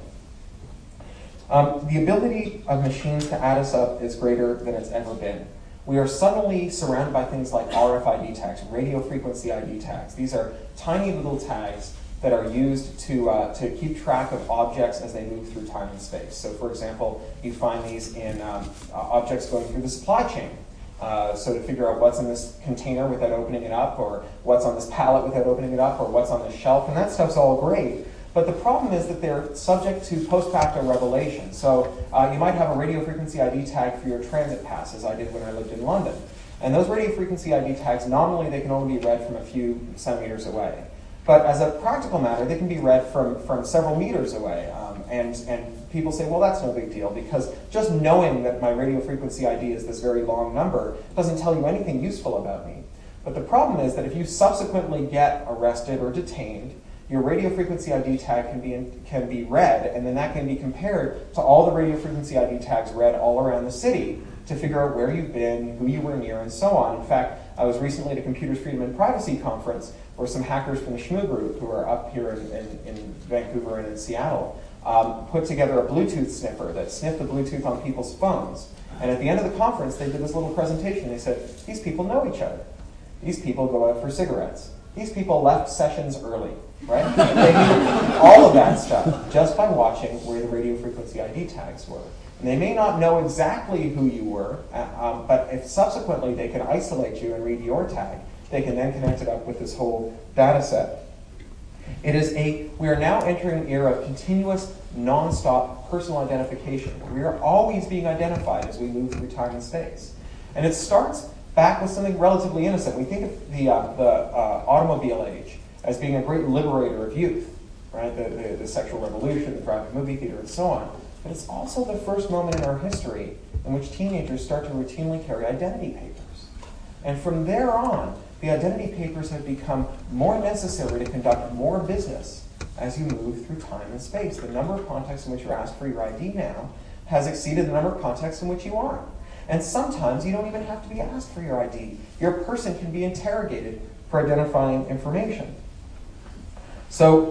The ability of machines to add us up is greater than it's ever been. We are suddenly surrounded by things like RFID tags, radio frequency ID tags. These are tiny little tags that are used to keep track of objects as they move through time and space. So for example, you find these in objects going through the supply chain. So to figure out what's in this container without opening it up, or what's on this pallet without opening it up, or what's on this shelf, and that stuff's all great. But the problem is that they're subject to post facto revelation. So you might have a radio frequency ID tag for your transit pass, as I did when I lived in London. And those radio frequency ID tags, nominally they can only be read from a few centimeters away. But as a practical matter, they can be read from several meters away. And people say, well, that's no big deal, because just knowing that my radio frequency ID is this very long number doesn't tell you anything useful about me. But the problem is that if you subsequently get arrested or detained, your radio frequency ID tag can be read, and then that can be compared to all the radio frequency ID tags read all around the city to figure out where you've been, who you were near, and so on. In fact, I was recently at a Computers, Freedom, and Privacy conference where some hackers from the Shmoo Group, who are up here in Vancouver and in Seattle, put together a Bluetooth sniffer that sniffed the Bluetooth on people's phones. And at the end of the conference, they did this little presentation. They said, these people know each other. These people go out for cigarettes. These people left sessions early, right? They knew all of that stuff just by watching where the radio frequency ID tags were. And they may not know exactly who you were, but if subsequently they can isolate you and read your tag, they can then connect it up with this whole data set. We are now entering an era of continuous, non-stop personal identification. We are always being identified as we move through time and space. And it starts back with something relatively innocent. We think of the automobile age as being a great liberator of youth, right? The sexual revolution, the drive-in movie theater, and so on. But it's also the first moment in our history in which teenagers start to routinely carry identity papers. And from there on, the identity papers have become more necessary to conduct more business as you move through time and space. The number of contexts in which you're asked for your ID now has exceeded the number of contexts in which you aren't. And sometimes you don't even have to be asked for your ID. Your person can be interrogated for identifying information. So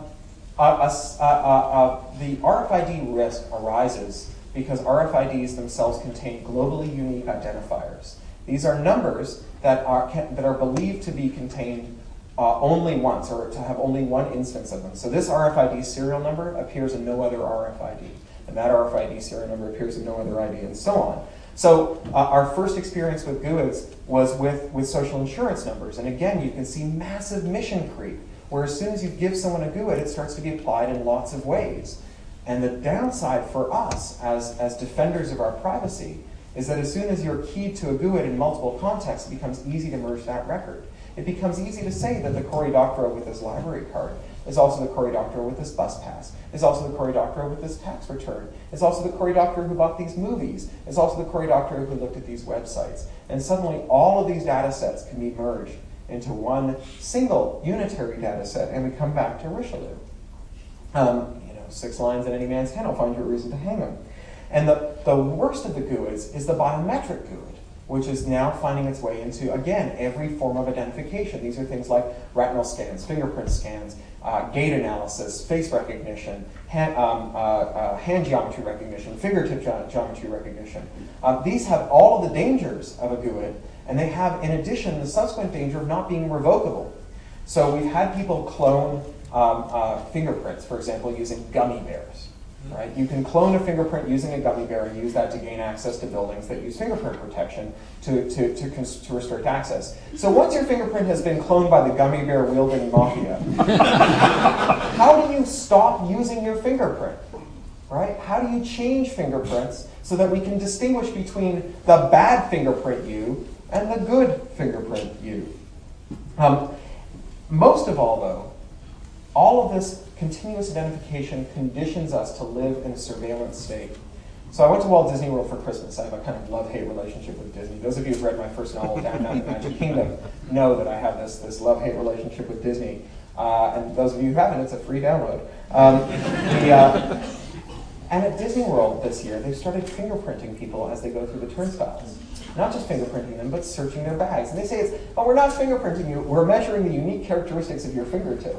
the RFID risk arises because RFIDs themselves contain globally unique identifiers. These are numbers that are believed to be contained only once, or to have only one instance of them. So this RFID serial number appears in no other RFID, and that RFID serial number appears in no other ID, and so on. So our first experience with GUIDs was with social insurance numbers. And again, you can see massive mission creep, where as soon as you give someone a GUID, it starts to be applied in lots of ways. And the downside for us as defenders of our privacy is that as soon as you're keyed to a GUID in multiple contexts, it becomes easy to merge that record. It becomes easy to say that the Cory Doctorow with his library card is also the Cory Doctorow with his bus pass, is also the Cory Doctorow with his tax return, is also the Cory Doctorow who bought these movies, is also the Cory Doctorow who looked at these websites. And suddenly all of these data sets can be merged into one single unitary data set, and we come back to Richelieu. 6 lines in any man's hand will find you a reason to hang him. And the worst of the GUIDs is the biometric GUID. which is now finding its way into, again, every form of identification. These are things like retinal scans, fingerprint scans, gait analysis, face recognition, hand geometry recognition, fingertip geometry recognition. These have all of the dangers of a GUID, and they have, in addition, the subsequent danger of not being revocable. So we've had people clone fingerprints, for example, using gummy bears. Right? You can clone a fingerprint using a gummy bear and use that to gain access to buildings that use fingerprint protection to restrict access. So once your fingerprint has been cloned by the gummy bear wielding mafia, how do you stop using your fingerprint? Right? How do you change fingerprints so that we can distinguish between the bad fingerprint you and the good fingerprint you? Most of all, though, all of this continuous identification conditions us to live in a surveillance state. So I went to Walt Disney World for Christmas. I have a kind of love-hate relationship with Disney. Those of you who've read my first novel, Down Down the Magic Kingdom, know that I have this love-hate relationship with Disney. And those of you who haven't, it's a free download. And at Disney World this year, they started fingerprinting people as they go through the turnstiles. Not just fingerprinting them, but searching their bags. And they say, oh, we're not fingerprinting you, we're measuring the unique characteristics of your fingertip.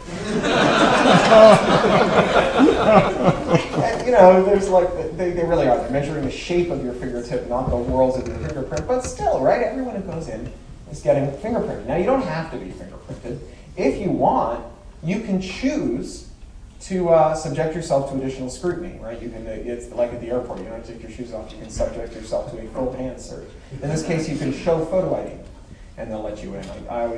And, you know, there's like, they really are. They're measuring the shape of your fingertip, not the whorls of your fingerprint. But still, right, everyone who goes in is getting fingerprinted. Now, you don't have to be fingerprinted. If you want, you can choose to subject yourself to additional scrutiny, right? You can, it's like at the airport, you don't have to take your shoes off, you can subject yourself to a full hand search. In this case, you can show photo ID, and they'll let you in.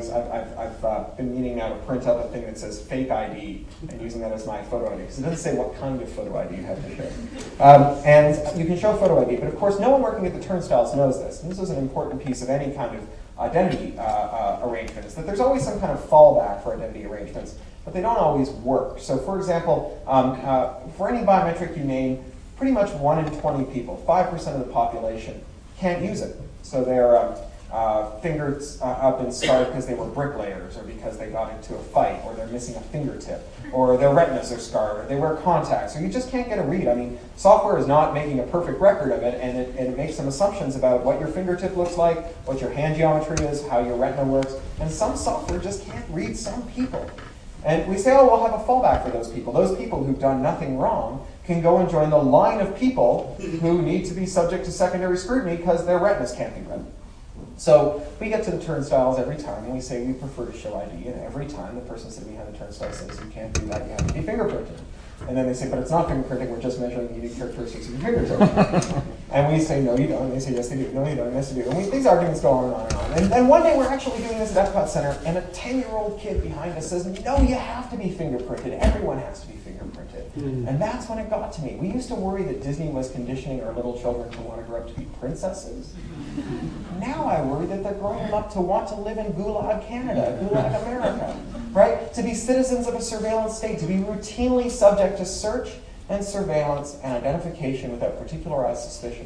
I've been meaning now to print up a thing that says fake ID, and using that as my photo ID, because it doesn't say what kind of photo ID you have to show. And you can show photo ID, but of course, no one working at the turnstiles knows this. And this is an important piece of any kind of identity arrangements, that there's always some kind of fallback for identity arrangements, but they don't always work. So for example, for any biometric you name, pretty much 1 in 20 people, 5% of the population, can't use it. So they're fingers up and scarred because they were bricklayers, or because they got into a fight, or they're missing a fingertip, or their retinas are scarred, or they wear contacts, or you just can't get a read. I mean, software is not making a perfect record of it, and it makes some assumptions about what your fingertip looks like, what your hand geometry is, how your retina works, and some software just can't read some people. And we say, oh, we'll have a fallback for those people. Those people who've done nothing wrong can go and join the line of people who need to be subject to secondary scrutiny because their retinas can't be read. So we get to the turnstiles every time, and we say we prefer to show ID, and every time the person sitting behind the turnstile says, you can't do that, you have to be fingerprinted. And then they say, but it's not fingerprinting, we're just measuring the unique characteristics of your fingertip. And we say, no, you don't. And they say, yes, they do. No, you don't. Yes, they do. And these arguments go on and on and on. And then one day we're actually doing this at Epcot Center, and a 10-year-old kid behind us says, no, you have to be fingerprinted. Everyone has to be fingerprinted. And that's when it got to me. We used to worry that Disney was conditioning our little children to want to grow up to be princesses. Now I worry that they're growing them up to want to live in Gulag Canada, Gulag America, right? To be citizens of a surveillance state, to be routinely subject to search and surveillance and identification without particularized suspicion.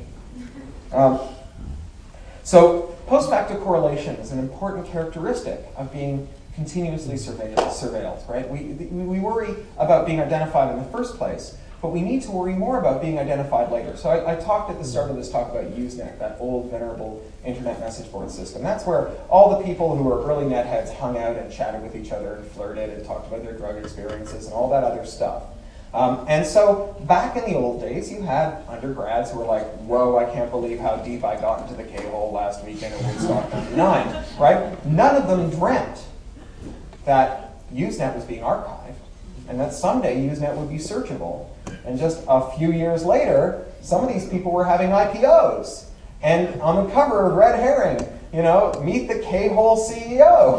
So post-facto correlation is an important characteristic of being continuously surveilled, right? We worry about being identified in the first place, but we need to worry more about being identified later. So I talked at the start of this talk about Usenet, that old, venerable internet message board system. That's where all the people who were early net heads hung out and chatted with each other and flirted and talked about their drug experiences and all that other stuff. And so back in the old days, you had undergrads who were like, whoa, I can't believe how deep I got into the K-hole last weekend at Woodstock 99, right? None of them dreamt that Usenet was being archived and that someday Usenet would be searchable. And just a few years later, some of these people were having IPOs. And on the cover of Red Herring, you know, meet the K-hole CEO.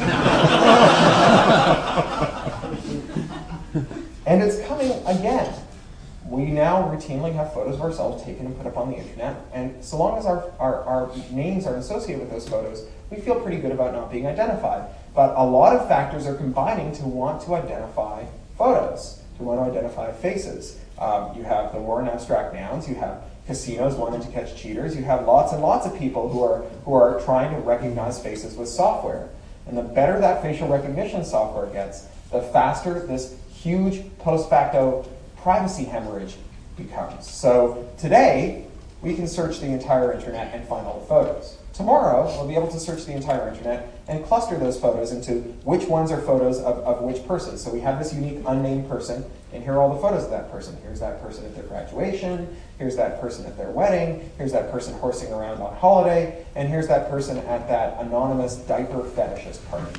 And it's coming again. We now routinely have photos of ourselves taken and put up on the internet. And so long as our names are associated with those photos, we feel pretty good about not being identified. But a lot of factors are combining to want to identify photos, to want to identify faces. You have the war on abstract nouns. You have casinos wanting to catch cheaters. You have lots and lots of people who are trying to recognize faces with software. And the better that facial recognition software gets, the faster this huge post-facto privacy hemorrhage becomes. So today, we can search the entire internet and find all the photos. Tomorrow, we'll be able to search the entire internet and cluster those photos into which ones are photos of which person. So we have this unique unnamed person, and here are all the photos of that person. Here's that person at their graduation, here's that person at their wedding, here's that person horsing around on holiday, and here's that person at that anonymous diaper fetishist party.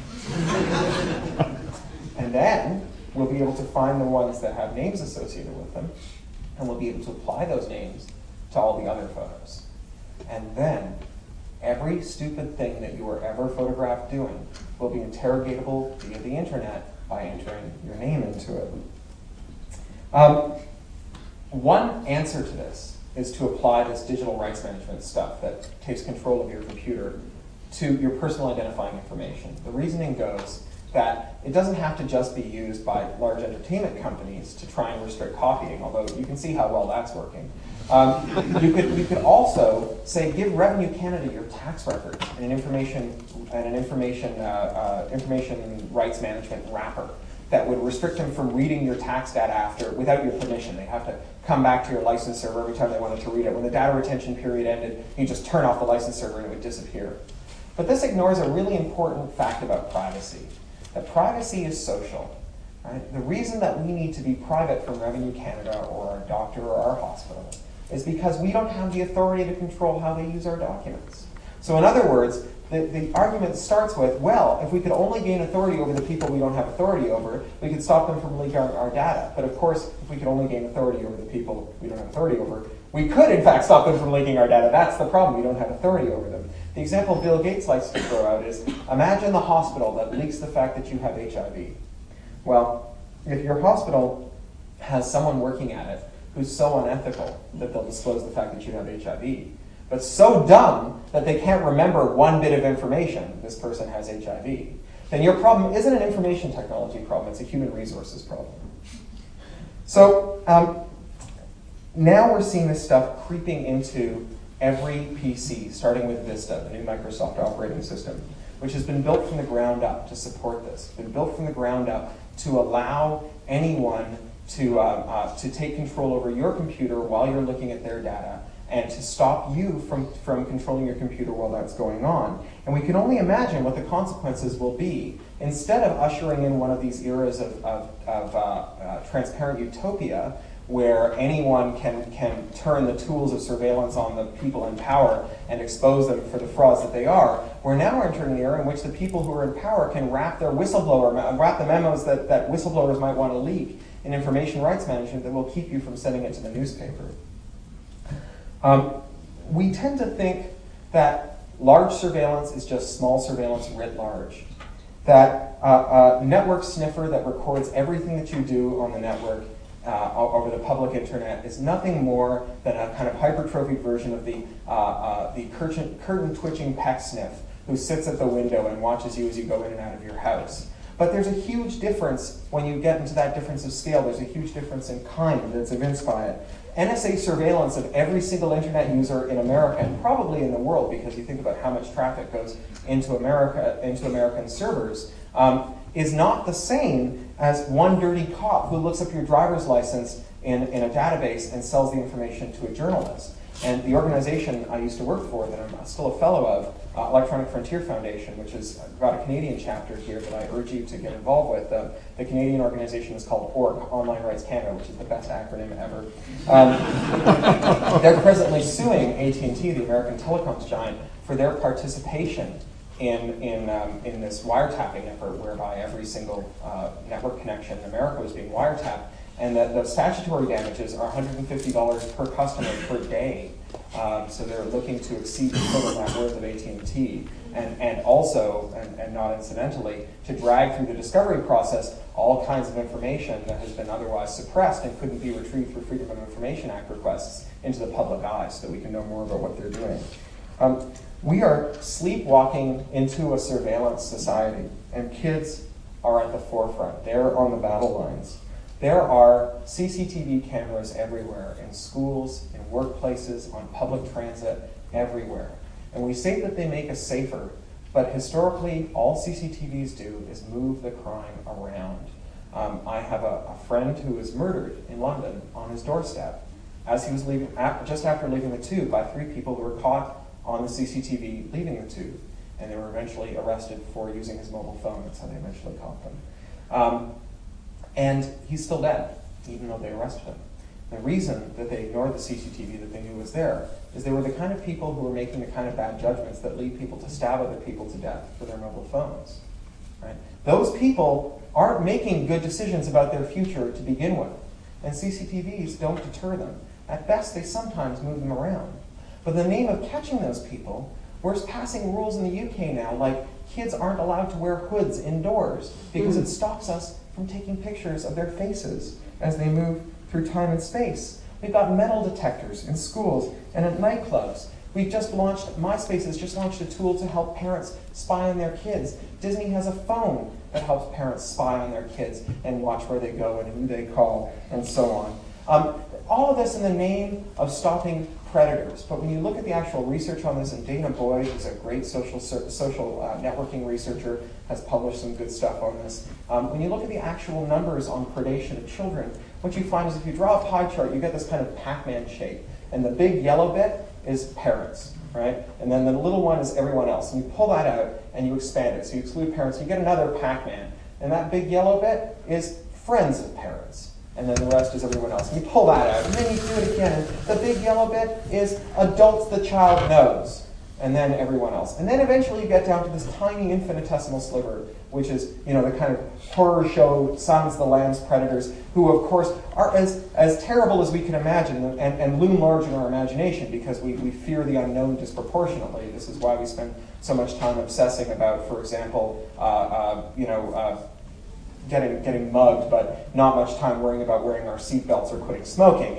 And then we'll be able to find the ones that have names associated with them, and we'll be able to apply those names to all the other photos. And then every stupid thing that you were ever photographed doing will be interrogatable via the internet by entering your name into it. One answer to this is to apply this digital rights management stuff that takes control of your computer to your personal identifying information. The reasoning goes that it doesn't have to just be used by large entertainment companies to try and restrict copying, although you can see how well that's working. You could also say, give Revenue Canada your tax records and an information rights management wrapper that would restrict them from reading your tax data after without your permission. They'd have to come back to your license server every time they wanted to read it. When the data retention period ended, you just turn off the license server and it would disappear. But this ignores a really important fact about privacy, that privacy is social. Right? The reason that we need to be private from Revenue Canada or our doctor or our hospital is because we don't have the authority to control how they use our documents. So in other words, the argument starts with, well, if we could only gain authority over the people we don't have authority over, we could stop them from leaking our data. But of course, if we could only gain authority over the people we don't have authority over, we could in fact stop them from leaking our data. That's the problem, we don't have authority over them. The example Bill Gates likes to throw out is, imagine the hospital that leaks the fact that you have HIV. Well, if your hospital has someone working at it who's so unethical that they'll disclose the fact that you have HIV, but so dumb that they can't remember one bit of information, this person has HIV, then your problem isn't an information technology problem, it's a human resources problem. So now we're seeing this stuff creeping into every PC, starting with Vista, the new Microsoft operating system, which has been built from the ground up to support this, been built from the ground up to allow anyone to take control over your computer while you're looking at their data, and to stop you from controlling your computer while that's going on. And we can only imagine what the consequences will be. Instead of ushering in one of these eras of transparent utopia, where anyone can turn the tools of surveillance on the people in power and expose them for the frauds that they are, we're now entering an era in which the people who are in power can wrap the memos that whistleblowers might want to leak in information rights management that will keep you from sending it to the newspaper. We tend to think that large surveillance is just small surveillance writ large. That a network sniffer that records everything that you do on the network over the public internet is nothing more than a kind of hypertrophied version of the curtain-twitching peck sniff who sits at the window and watches you as you go in and out of your house. But there's a huge difference when you get into that difference of scale. There's a huge difference in kind that's evinced by it. NSA surveillance of every single internet user in America, and probably in the world, because you think about how much traffic goes into American servers, is not the same as one dirty cop who looks up your driver's license in a database and sells the information to a journalist. And the organization I used to work for, that I'm still a fellow of, Electronic Frontier Foundation, which has got a Canadian chapter here that I urge you to get involved with. The Canadian organization is called ORC, Online Rights Canada, which is the best acronym ever. They're presently suing AT&T, the American telecoms giant, for their participation in this wiretapping effort, whereby every single network connection in America was being wiretapped, and that the statutory damages are $150 per customer per day. So they're looking to exceed the total net worth of AT&T, and also, and not incidentally, to drag through the discovery process all kinds of information that has been otherwise suppressed and couldn't be retrieved through Freedom of Information Act requests into the public eye so that we can know more about what they're doing. We are sleepwalking into a surveillance society, and kids are at the forefront. They're on the battle lines. There are CCTV cameras everywhere, in schools, in workplaces, on public transit, everywhere. And we say that they make us safer, but historically, all CCTVs do is move the crime around. I have a friend who was murdered in London on his doorstep. as he was leaving, just after leaving the tube, by 3 people who were caught on the CCTV leaving the tube. And they were eventually arrested for using his mobile phone. That's how they eventually caught them. And he's still dead, even though they arrested him. The reason that they ignored the CCTV that they knew was there is they were the kind of people who were making the kind of bad judgments that lead people to stab other people to death for their mobile phones. Right? Those people aren't making good decisions about their future to begin with, and CCTVs don't deter them. At best, they sometimes move them around. But in the name of catching those people, we're passing rules in the UK now, like kids aren't allowed to wear hoods indoors because it stops us from taking pictures of their faces as they move through time and space. We've got metal detectors in schools and at nightclubs. MySpace has just launched a tool to help parents spy on their kids. Disney has a phone that helps parents spy on their kids and watch where they go and who they call and so on. All of this in the name of stopping predators. But when you look at the actual research on this, and Dana Boyd, who's a great social networking researcher, has published some good stuff on this. When you look at the actual numbers on predation of children, what you find is if you draw a pie chart, you get this kind of Pac-Man shape. And the big yellow bit is parents, right? And then the little one is everyone else. And you pull that out and you expand it. So you exclude parents, you get another Pac-Man. And that big yellow bit is friends of parents. And then the rest is everyone else. And you pull that out, and then you do it again. And the big yellow bit is adults the child knows, and then everyone else. And then eventually you get down to this tiny infinitesimal sliver, which is, the kind of horror show Silence of the Lambs predators, who of course are as terrible as we can imagine and loom large in our imagination because we fear the unknown disproportionately. This is why we spend so much time obsessing about, for example, getting mugged, but not much time worrying about wearing our seatbelts or quitting smoking.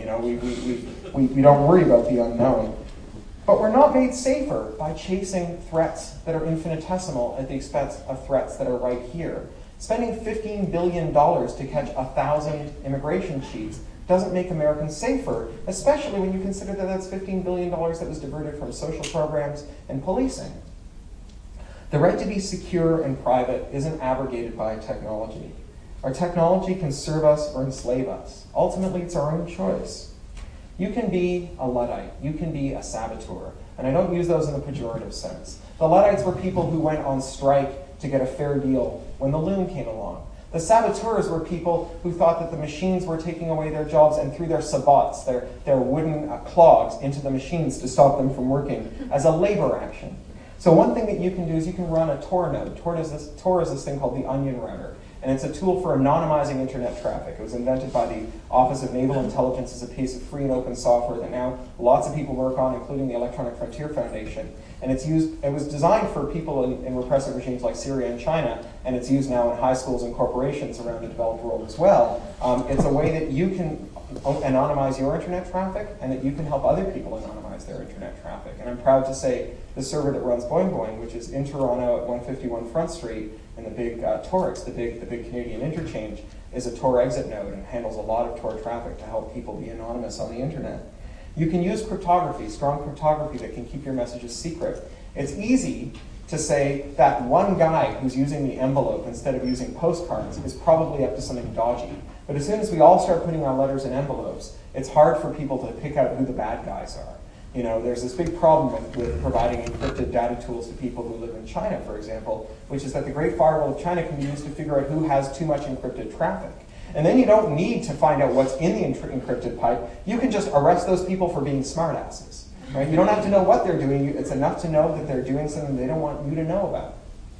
We don't worry about the unknown. But we're not made safer by chasing threats that are infinitesimal at the expense of threats that are right here. Spending $15 billion to catch 1,000 immigration cheats doesn't make Americans safer, especially when you consider that that's $15 billion that was diverted from social programs and policing. The right to be secure and private isn't abrogated by technology. Our technology can serve us or enslave us. Ultimately, it's our own choice. You can be a Luddite. You can be a saboteur. And I don't use those in the pejorative sense. The Luddites were people who went on strike to get a fair deal when the loom came along. The saboteurs were people who thought that the machines were taking away their jobs and threw their sabots, their wooden clogs, into the machines to stop them from working as a labor action. So one thing that you can do is you can run a Tor node. Tor is this thing called the Onion Router. And it's a tool for anonymizing internet traffic. It was invented by the Office of Naval Intelligence as a piece of free and open software that now lots of people work on, including the Electronic Frontier Foundation. And it was designed for people in repressive regimes like Syria and China, and it's used now in high schools and corporations around the developed world as well. It's a way that you can anonymize your internet traffic and that you can help other people anonymize their internet traffic. And I'm proud to say the server that runs Boing Boing, which is in Toronto at 151 Front Street, and the big Torx, the big Canadian interchange, is a Tor exit node and handles a lot of Tor traffic to help people be anonymous on the internet. You can use cryptography, strong cryptography that can keep your messages secret. It's easy to say that one guy who's using the envelope instead of using postcards is probably up to something dodgy. But as soon as we all start putting our letters in envelopes, it's hard for people to pick out who the bad guys are. There's this big problem with providing encrypted data tools to people who live in China, for example, which is that the Great Firewall of China can be used to figure out who has too much encrypted traffic. And then you don't need to find out what's in the encrypted pipe. You can just arrest those people for being smartasses. Right? You don't have to know what they're doing. It's enough to know that they're doing something they don't want you to know about.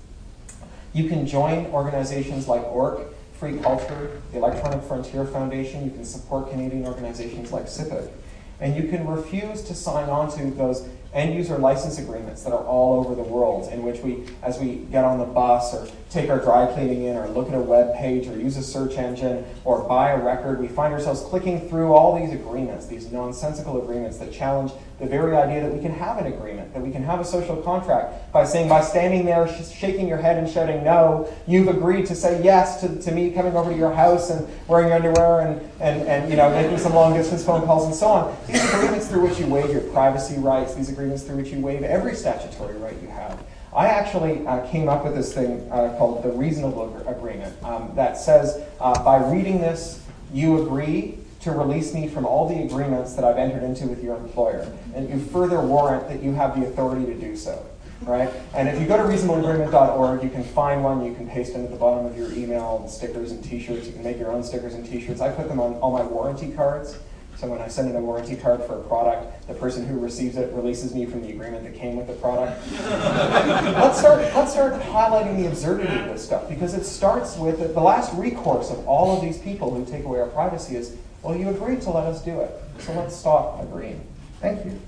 You can join organizations like ORC, Free Culture, the Electronic Frontier Foundation. You can support Canadian organizations like CIPIC. And you can refuse to sign on to those end-user license agreements that are all over the world, in which we, as we get on the bus or take our dry cleaning in or look at a web page or use a search engine or buy a record, we find ourselves clicking through all these agreements, these nonsensical agreements that challenge the very idea that we can have an agreement, that we can have a social contract by standing there, shaking your head and shouting no, you've agreed to say yes to me coming over to your house and wearing your underwear and making some long-distance phone calls and so on. These agreements through which you waive your privacy rights, these agreements through which you waive every statutory right you have. I actually came up with this thing called the Reasonable Agreement that says by reading this, you agree to release me from all the agreements that I've entered into with your employer, and you further warrant that you have the authority to do so. Right? And if you go to reasonableagreement.org, you can find one, you can paste them at the bottom of your email, stickers and t-shirts, you can make your own stickers and t-shirts. I put them on all my warranty cards. So when I send in a warranty card for a product, the person who receives it releases me from the agreement that came with the product. Let's start highlighting the absurdity of this stuff, because it starts with the last recourse of all of these people who take away our privacy is, well, you agreed to let us do it, so let's stop agreeing. Thank you.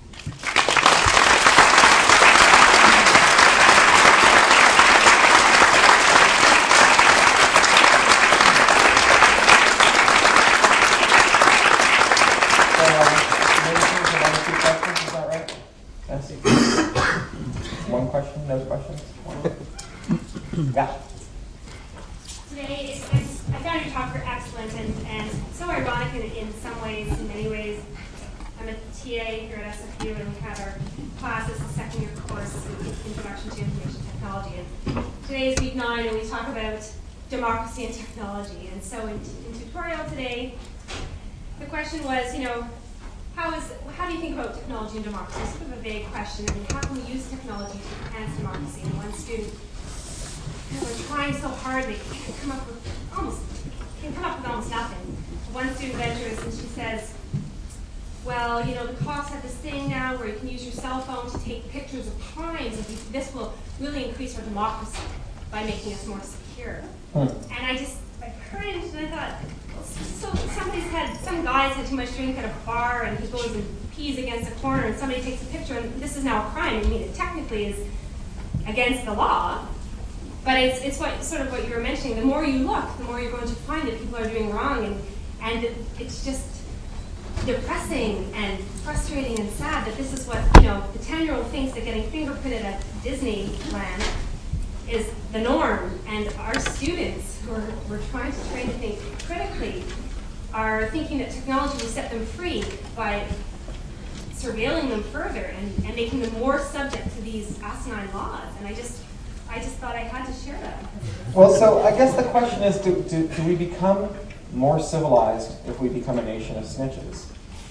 One question, no questions? Yeah. Today, I found your talk excellent and so ironic in some ways, in many ways. I'm a TA here at SFU, and we had our class as a second year course, Introduction to Information Technology. And today is week 9, and we talk about democracy and technology. And so in tutorial today, the question was, how do you think about technology and democracy? It's sort of a vague question. I mean, how can we use technology to enhance democracy? And one student, they're trying so hard, they can come up with almost nothing. One student ventures and she says, well, the cops have this thing now where you can use your cell phone to take pictures of crimes, and this will really increase our democracy by making us more secure. And I cringed, and I thought, so some guy's had too much drink at a bar, and he goes and pees against a corner, and somebody takes a picture, and this is now a crime. I mean, it technically is against the law, but it's sort of what you were mentioning. The more you look, the more you're going to find that people are doing wrong, and it's just depressing and frustrating and sad that this is what the 10-year-old thinks, that getting fingerprinted at Disneyland is the norm, and our students who we're trying to train to think critically are thinking that technology will set them free by surveilling them further and making them more subject to these asinine laws. And I just thought I had to share that. Well, so I guess the question is, do we become more civilized if we become a nation of snitches?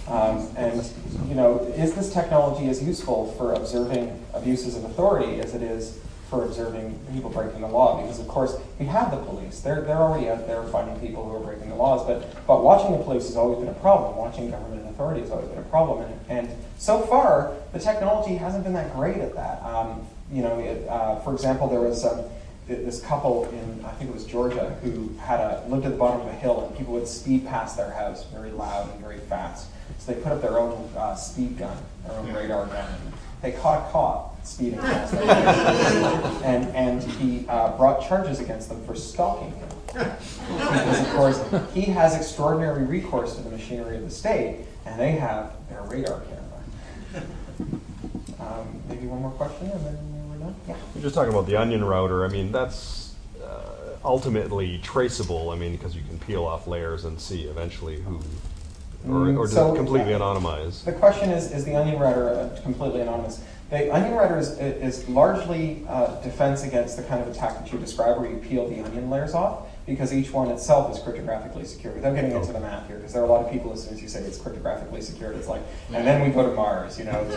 Is this technology as useful for observing abuses of authority as it is for observing people breaking the law? Because, of course, we have the police. They're already out there finding people who are breaking the laws, but watching the police has always been a problem. Watching government and authority has always been a problem. And so far, the technology hasn't been that great at that. For example, there was this couple in, I think it was Georgia, who lived at the bottom of a hill, and people would speed past their house very loud and very fast. So they put up their own speed gun, their own radar gun. They caught a cop speeding past their house. And he brought charges against them for stalking him. Because, of course, he has extraordinary recourse to the machinery of the state, and they have their radar camera. Maybe one more question, and then we're done? Yeah. You're just talking about the onion router. I mean, that's ultimately traceable, because you can peel off layers and see eventually who, or does it completely anonymize? The question is the onion router completely anonymous? The onion router is largely defense against the kind of attack that you describe, where you peel the onion layers off, because each one itself is cryptographically secure. Without getting into the math here, because there are a lot of people, as soon as you say it's cryptographically secured, it's like, and then we go to Mars,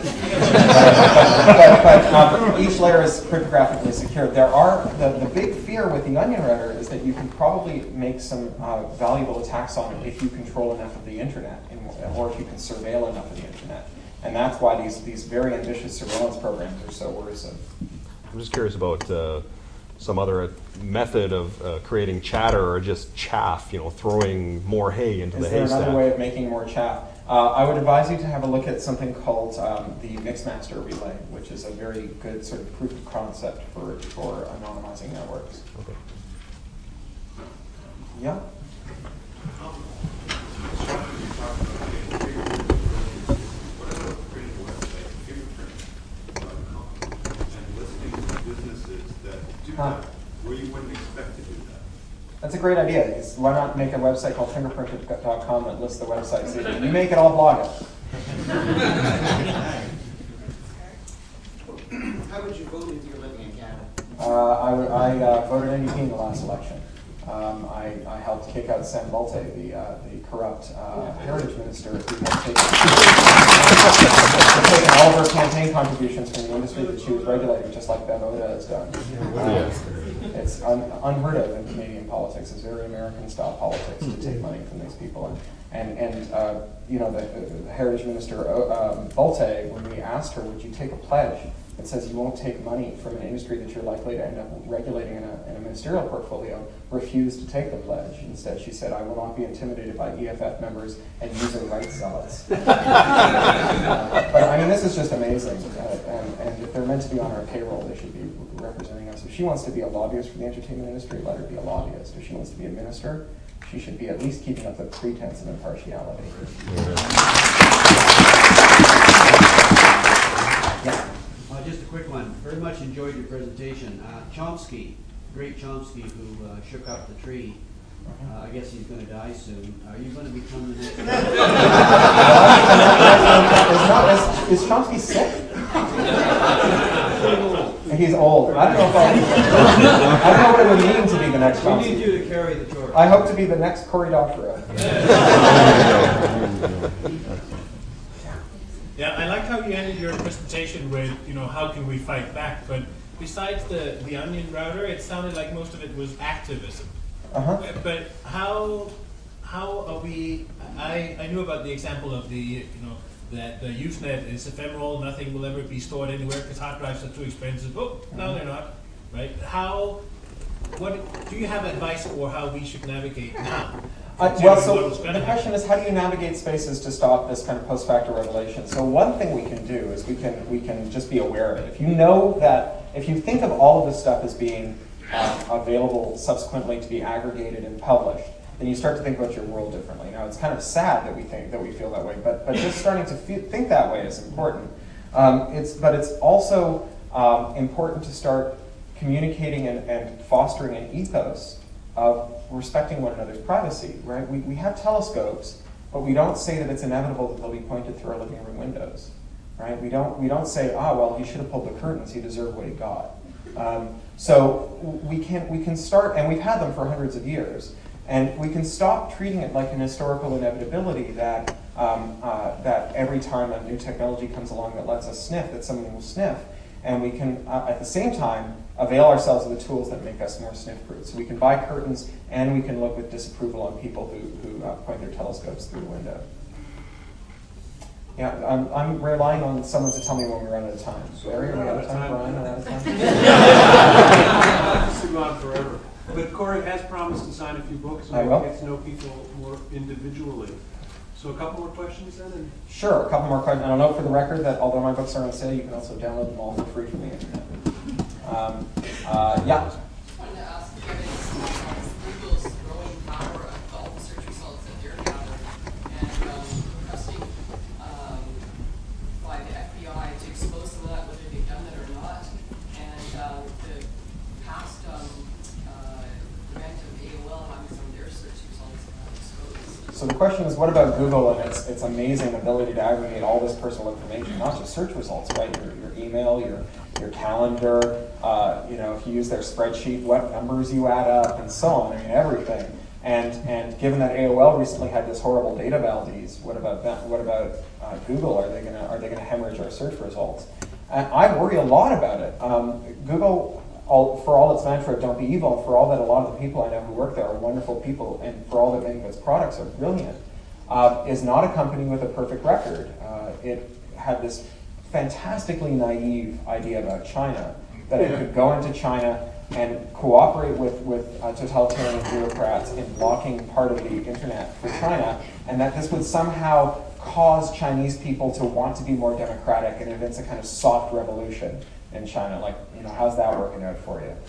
but each layer is cryptographically secured. There are, the big fear with the onion router is that you can probably make some valuable attacks on it if you control enough of the internet, or if you can surveil enough of the internet. And that's why these very ambitious surveillance programs are so worrisome. I'm just curious about some other method of creating chatter, or just chaff, throwing more hay into the haystack. Is there another way of making more chaff? I would advise you to have a look at something called the Mixmaster Relay, which is a very good sort of proof of concept for anonymizing networks. Okay. Yeah? Where you wouldn't expect to do that. That's a great idea. Why not make a website called fingerprinted.com that lists the websites? You make it, all blog it. How would you vote if you're living in Canada? I voted NDP in the last election. I helped kick out Sam Bolte, the corrupt heritage minister who had taken all of her campaign contributions from the industry that she was regulating, just like Bev Oda has done. It's unheard of in Canadian politics. It's very American-style politics to take money from these people. And you know, the heritage minister Bolte, when we asked her, would you take a pledge that says you won't take money from an industry that you're likely to end up regulating in a ministerial portfolio, refused to take the pledge. Instead, she said, I will not be intimidated by EFF members and user rights zealots. But I mean, this is just amazing. And if they're meant to be on our payroll, they should be representing us. If she wants to be a lobbyist for the entertainment industry, let her be a lobbyist. If she wants to be a minister, she should be at least keeping up the pretense of impartiality. Yeah. Just a quick one. Very much enjoyed your presentation. Chomsky, great Chomsky, who shook up the tree. I guess he's going to die soon. Are you going to become the next? Is Chomsky sick? He's old. I don't know if I don't know what it would mean to be the next Chomsky. We need you to carry the torch. I hope to be the next Cory Doctorow. Yeah, I liked how you ended your presentation with, you know, how can we fight back? But besides the onion router, it sounded like most of it was activism. But how are we? I knew about the example of that the Usenet is ephemeral, nothing will ever be stored anywhere because hard drives are too expensive. Oh, no, they're not. Right? What do you have advice for how we should navigate now? Well, so the question is, how do you navigate spaces to stop this kind of post-facto revelation? So one thing we can do is we can just be aware of it. If you know that, if you think of all of this stuff as being available subsequently to be aggregated and published, then you start to think about your world differently. Now, it's kind of sad that we feel that way, but just starting to think that way is important. But it's also important to start communicating and fostering an ethos of respecting one another's privacy, right? We have telescopes, but we don't say that it's inevitable that they'll be pointed through our living room windows, right? We don't say, well, he should have pulled the curtains, he deserved what he got. So we can start, and we've had them for hundreds of years, and we can stop treating it like an historical inevitability that every time a new technology comes along that lets us sniff, that someone will sniff, and we can, at the same time, avail ourselves of the tools that make us more sniff-proof. So we can buy curtains, and we can look with disapproval on people who point their telescopes through the window. Yeah, I'm relying on someone to tell me when we're out of time. Larry, are we out of time? Brian, are we out of time? This will go on forever. But Cory has promised to sign a few books, and we'll get to know people more individually. So a couple more questions then? And sure, a couple more questions. And I'll note for the record that although my books are on sale, you can also download them all for free from the internet. Yeah. I wanted to ask if you have Google's growing power of all the search results that they're gathering and requesting by the FBI to expose some of that, whether they've done it or not, and the past event of AOL having some of their search results exposed. So the question is, what about Google and its amazing ability to aggregate all this personal information, not just search results, right? Your email, your calendar, if you use their spreadsheet, what numbers you add up, and so on. I mean, everything. And given that AOL recently had this horrible data Valdez, what about that? What about Google? Are they gonna hemorrhage our search results? And I worry a lot about it. Google, for all its mantra of "don't be evil," for all that a lot of the people I know who work there are wonderful people, and for all that many of its products are brilliant, is not a company with a perfect record. It had this fantastically naive idea about China, that it could go into China and cooperate with totalitarian bureaucrats in blocking part of the internet for China, and that this would somehow cause Chinese people to want to be more democratic and evince a kind of soft revolution in China. Like, how's that working out for you?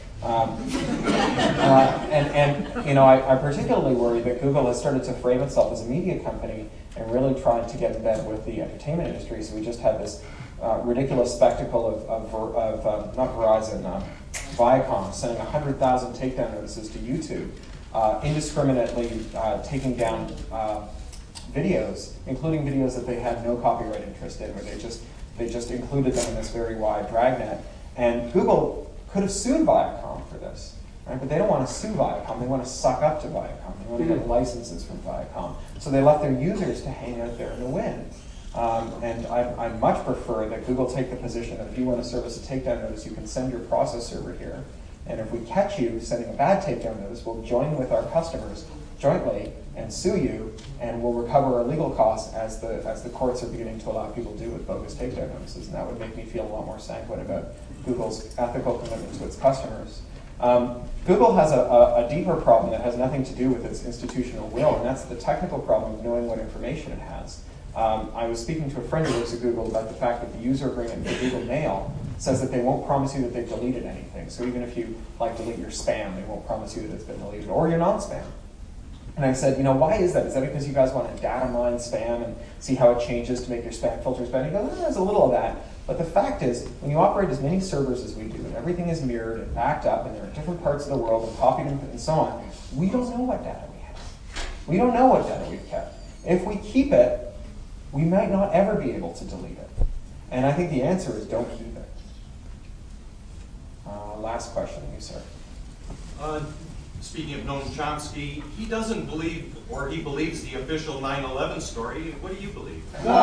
I particularly worry that Google has started to frame itself as a media company and really trying to get in bed with the entertainment industry. So we just had this ridiculous spectacle of not Verizon, Viacom sending 100,000 takedown notices to YouTube, indiscriminately taking down videos, including videos that they had no copyright interest in, where they just included them in this very wide dragnet. And Google could have sued Viacom for this. right? But they don't want to sue Viacom. They want to suck up to Viacom. They want to get licenses from Viacom. So they left their users to hang out there in the wind. And I much prefer that Google take the position that if you want to service a takedown notice, you can send your process server here. And if we catch you sending a bad takedown notice, we'll join with our customers jointly and sue you, and we'll recover our legal costs as the courts are beginning to allow people to do with bogus takedown notices. And that would make me feel a lot more sanguine about Google's ethical commitment to its customers. Google has a deeper problem that has nothing to do with its institutional will, and that's the technical problem of knowing what information it has. I was speaking to a friend who works at Google about the fact that the user agreement for Google Mail says that they won't promise you that they've deleted anything. So even if you delete your spam, they won't promise you that it's been deleted, or your non-spam. And I said, why is that? Is that because you guys want to data mine spam and see how it changes to make your spam filters better? He goes, there's a little of that. But the fact is, when you operate as many servers as we do, and everything is mirrored and backed up, and they're in different parts of the world and copied and so on, we don't know what data we have. We don't know what data we've kept. If we keep it, we might not ever be able to delete it. And I think the answer is don't keep it. Last question, you, sir. Speaking of Noam Chomsky, he doesn't believe, or he believes the official 9/11 story. What do you believe?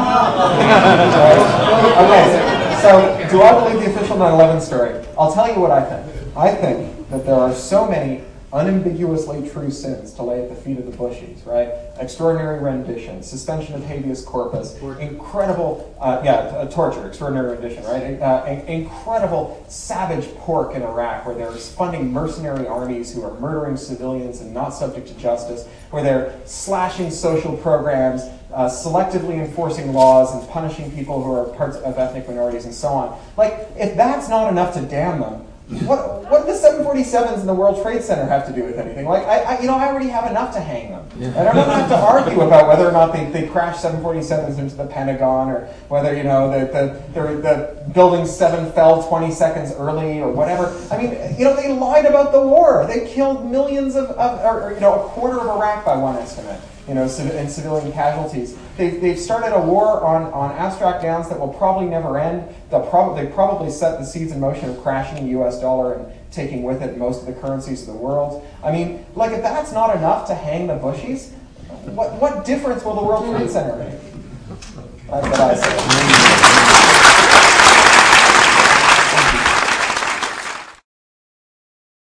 Okay, so do I believe the official 9/11 story? I'll tell you what I think. I think that there are so many unambiguously true sins to lay at the feet of the Bushies, right? Extraordinary rendition, suspension of habeas corpus, incredible, torture, extraordinary rendition, right? Incredible savage pork in Iraq, where they're funding mercenary armies who are murdering civilians and not subject to justice, where they're slashing social programs, selectively enforcing laws and punishing people who are parts of ethnic minorities and so on. Like, if that's not enough to damn them, what do the 747s in the World Trade Center have to do with anything? Like, I already have enough to hang them. Yeah. And I don't have to argue about whether or not they crashed 747s into the Pentagon, or whether, the Building 7 fell 20 seconds early or whatever. I mean, they lied about the war. They killed millions or a quarter of Iraq by one estimate, in civilian casualties. They've started a war on abstract nouns that will probably never end. They probably set the seeds in motion of crashing the U.S. dollar and taking with it most of the currencies of the world. I mean, if that's not enough to hang the Bushies, what difference will the World Trade Center make? That's what I say.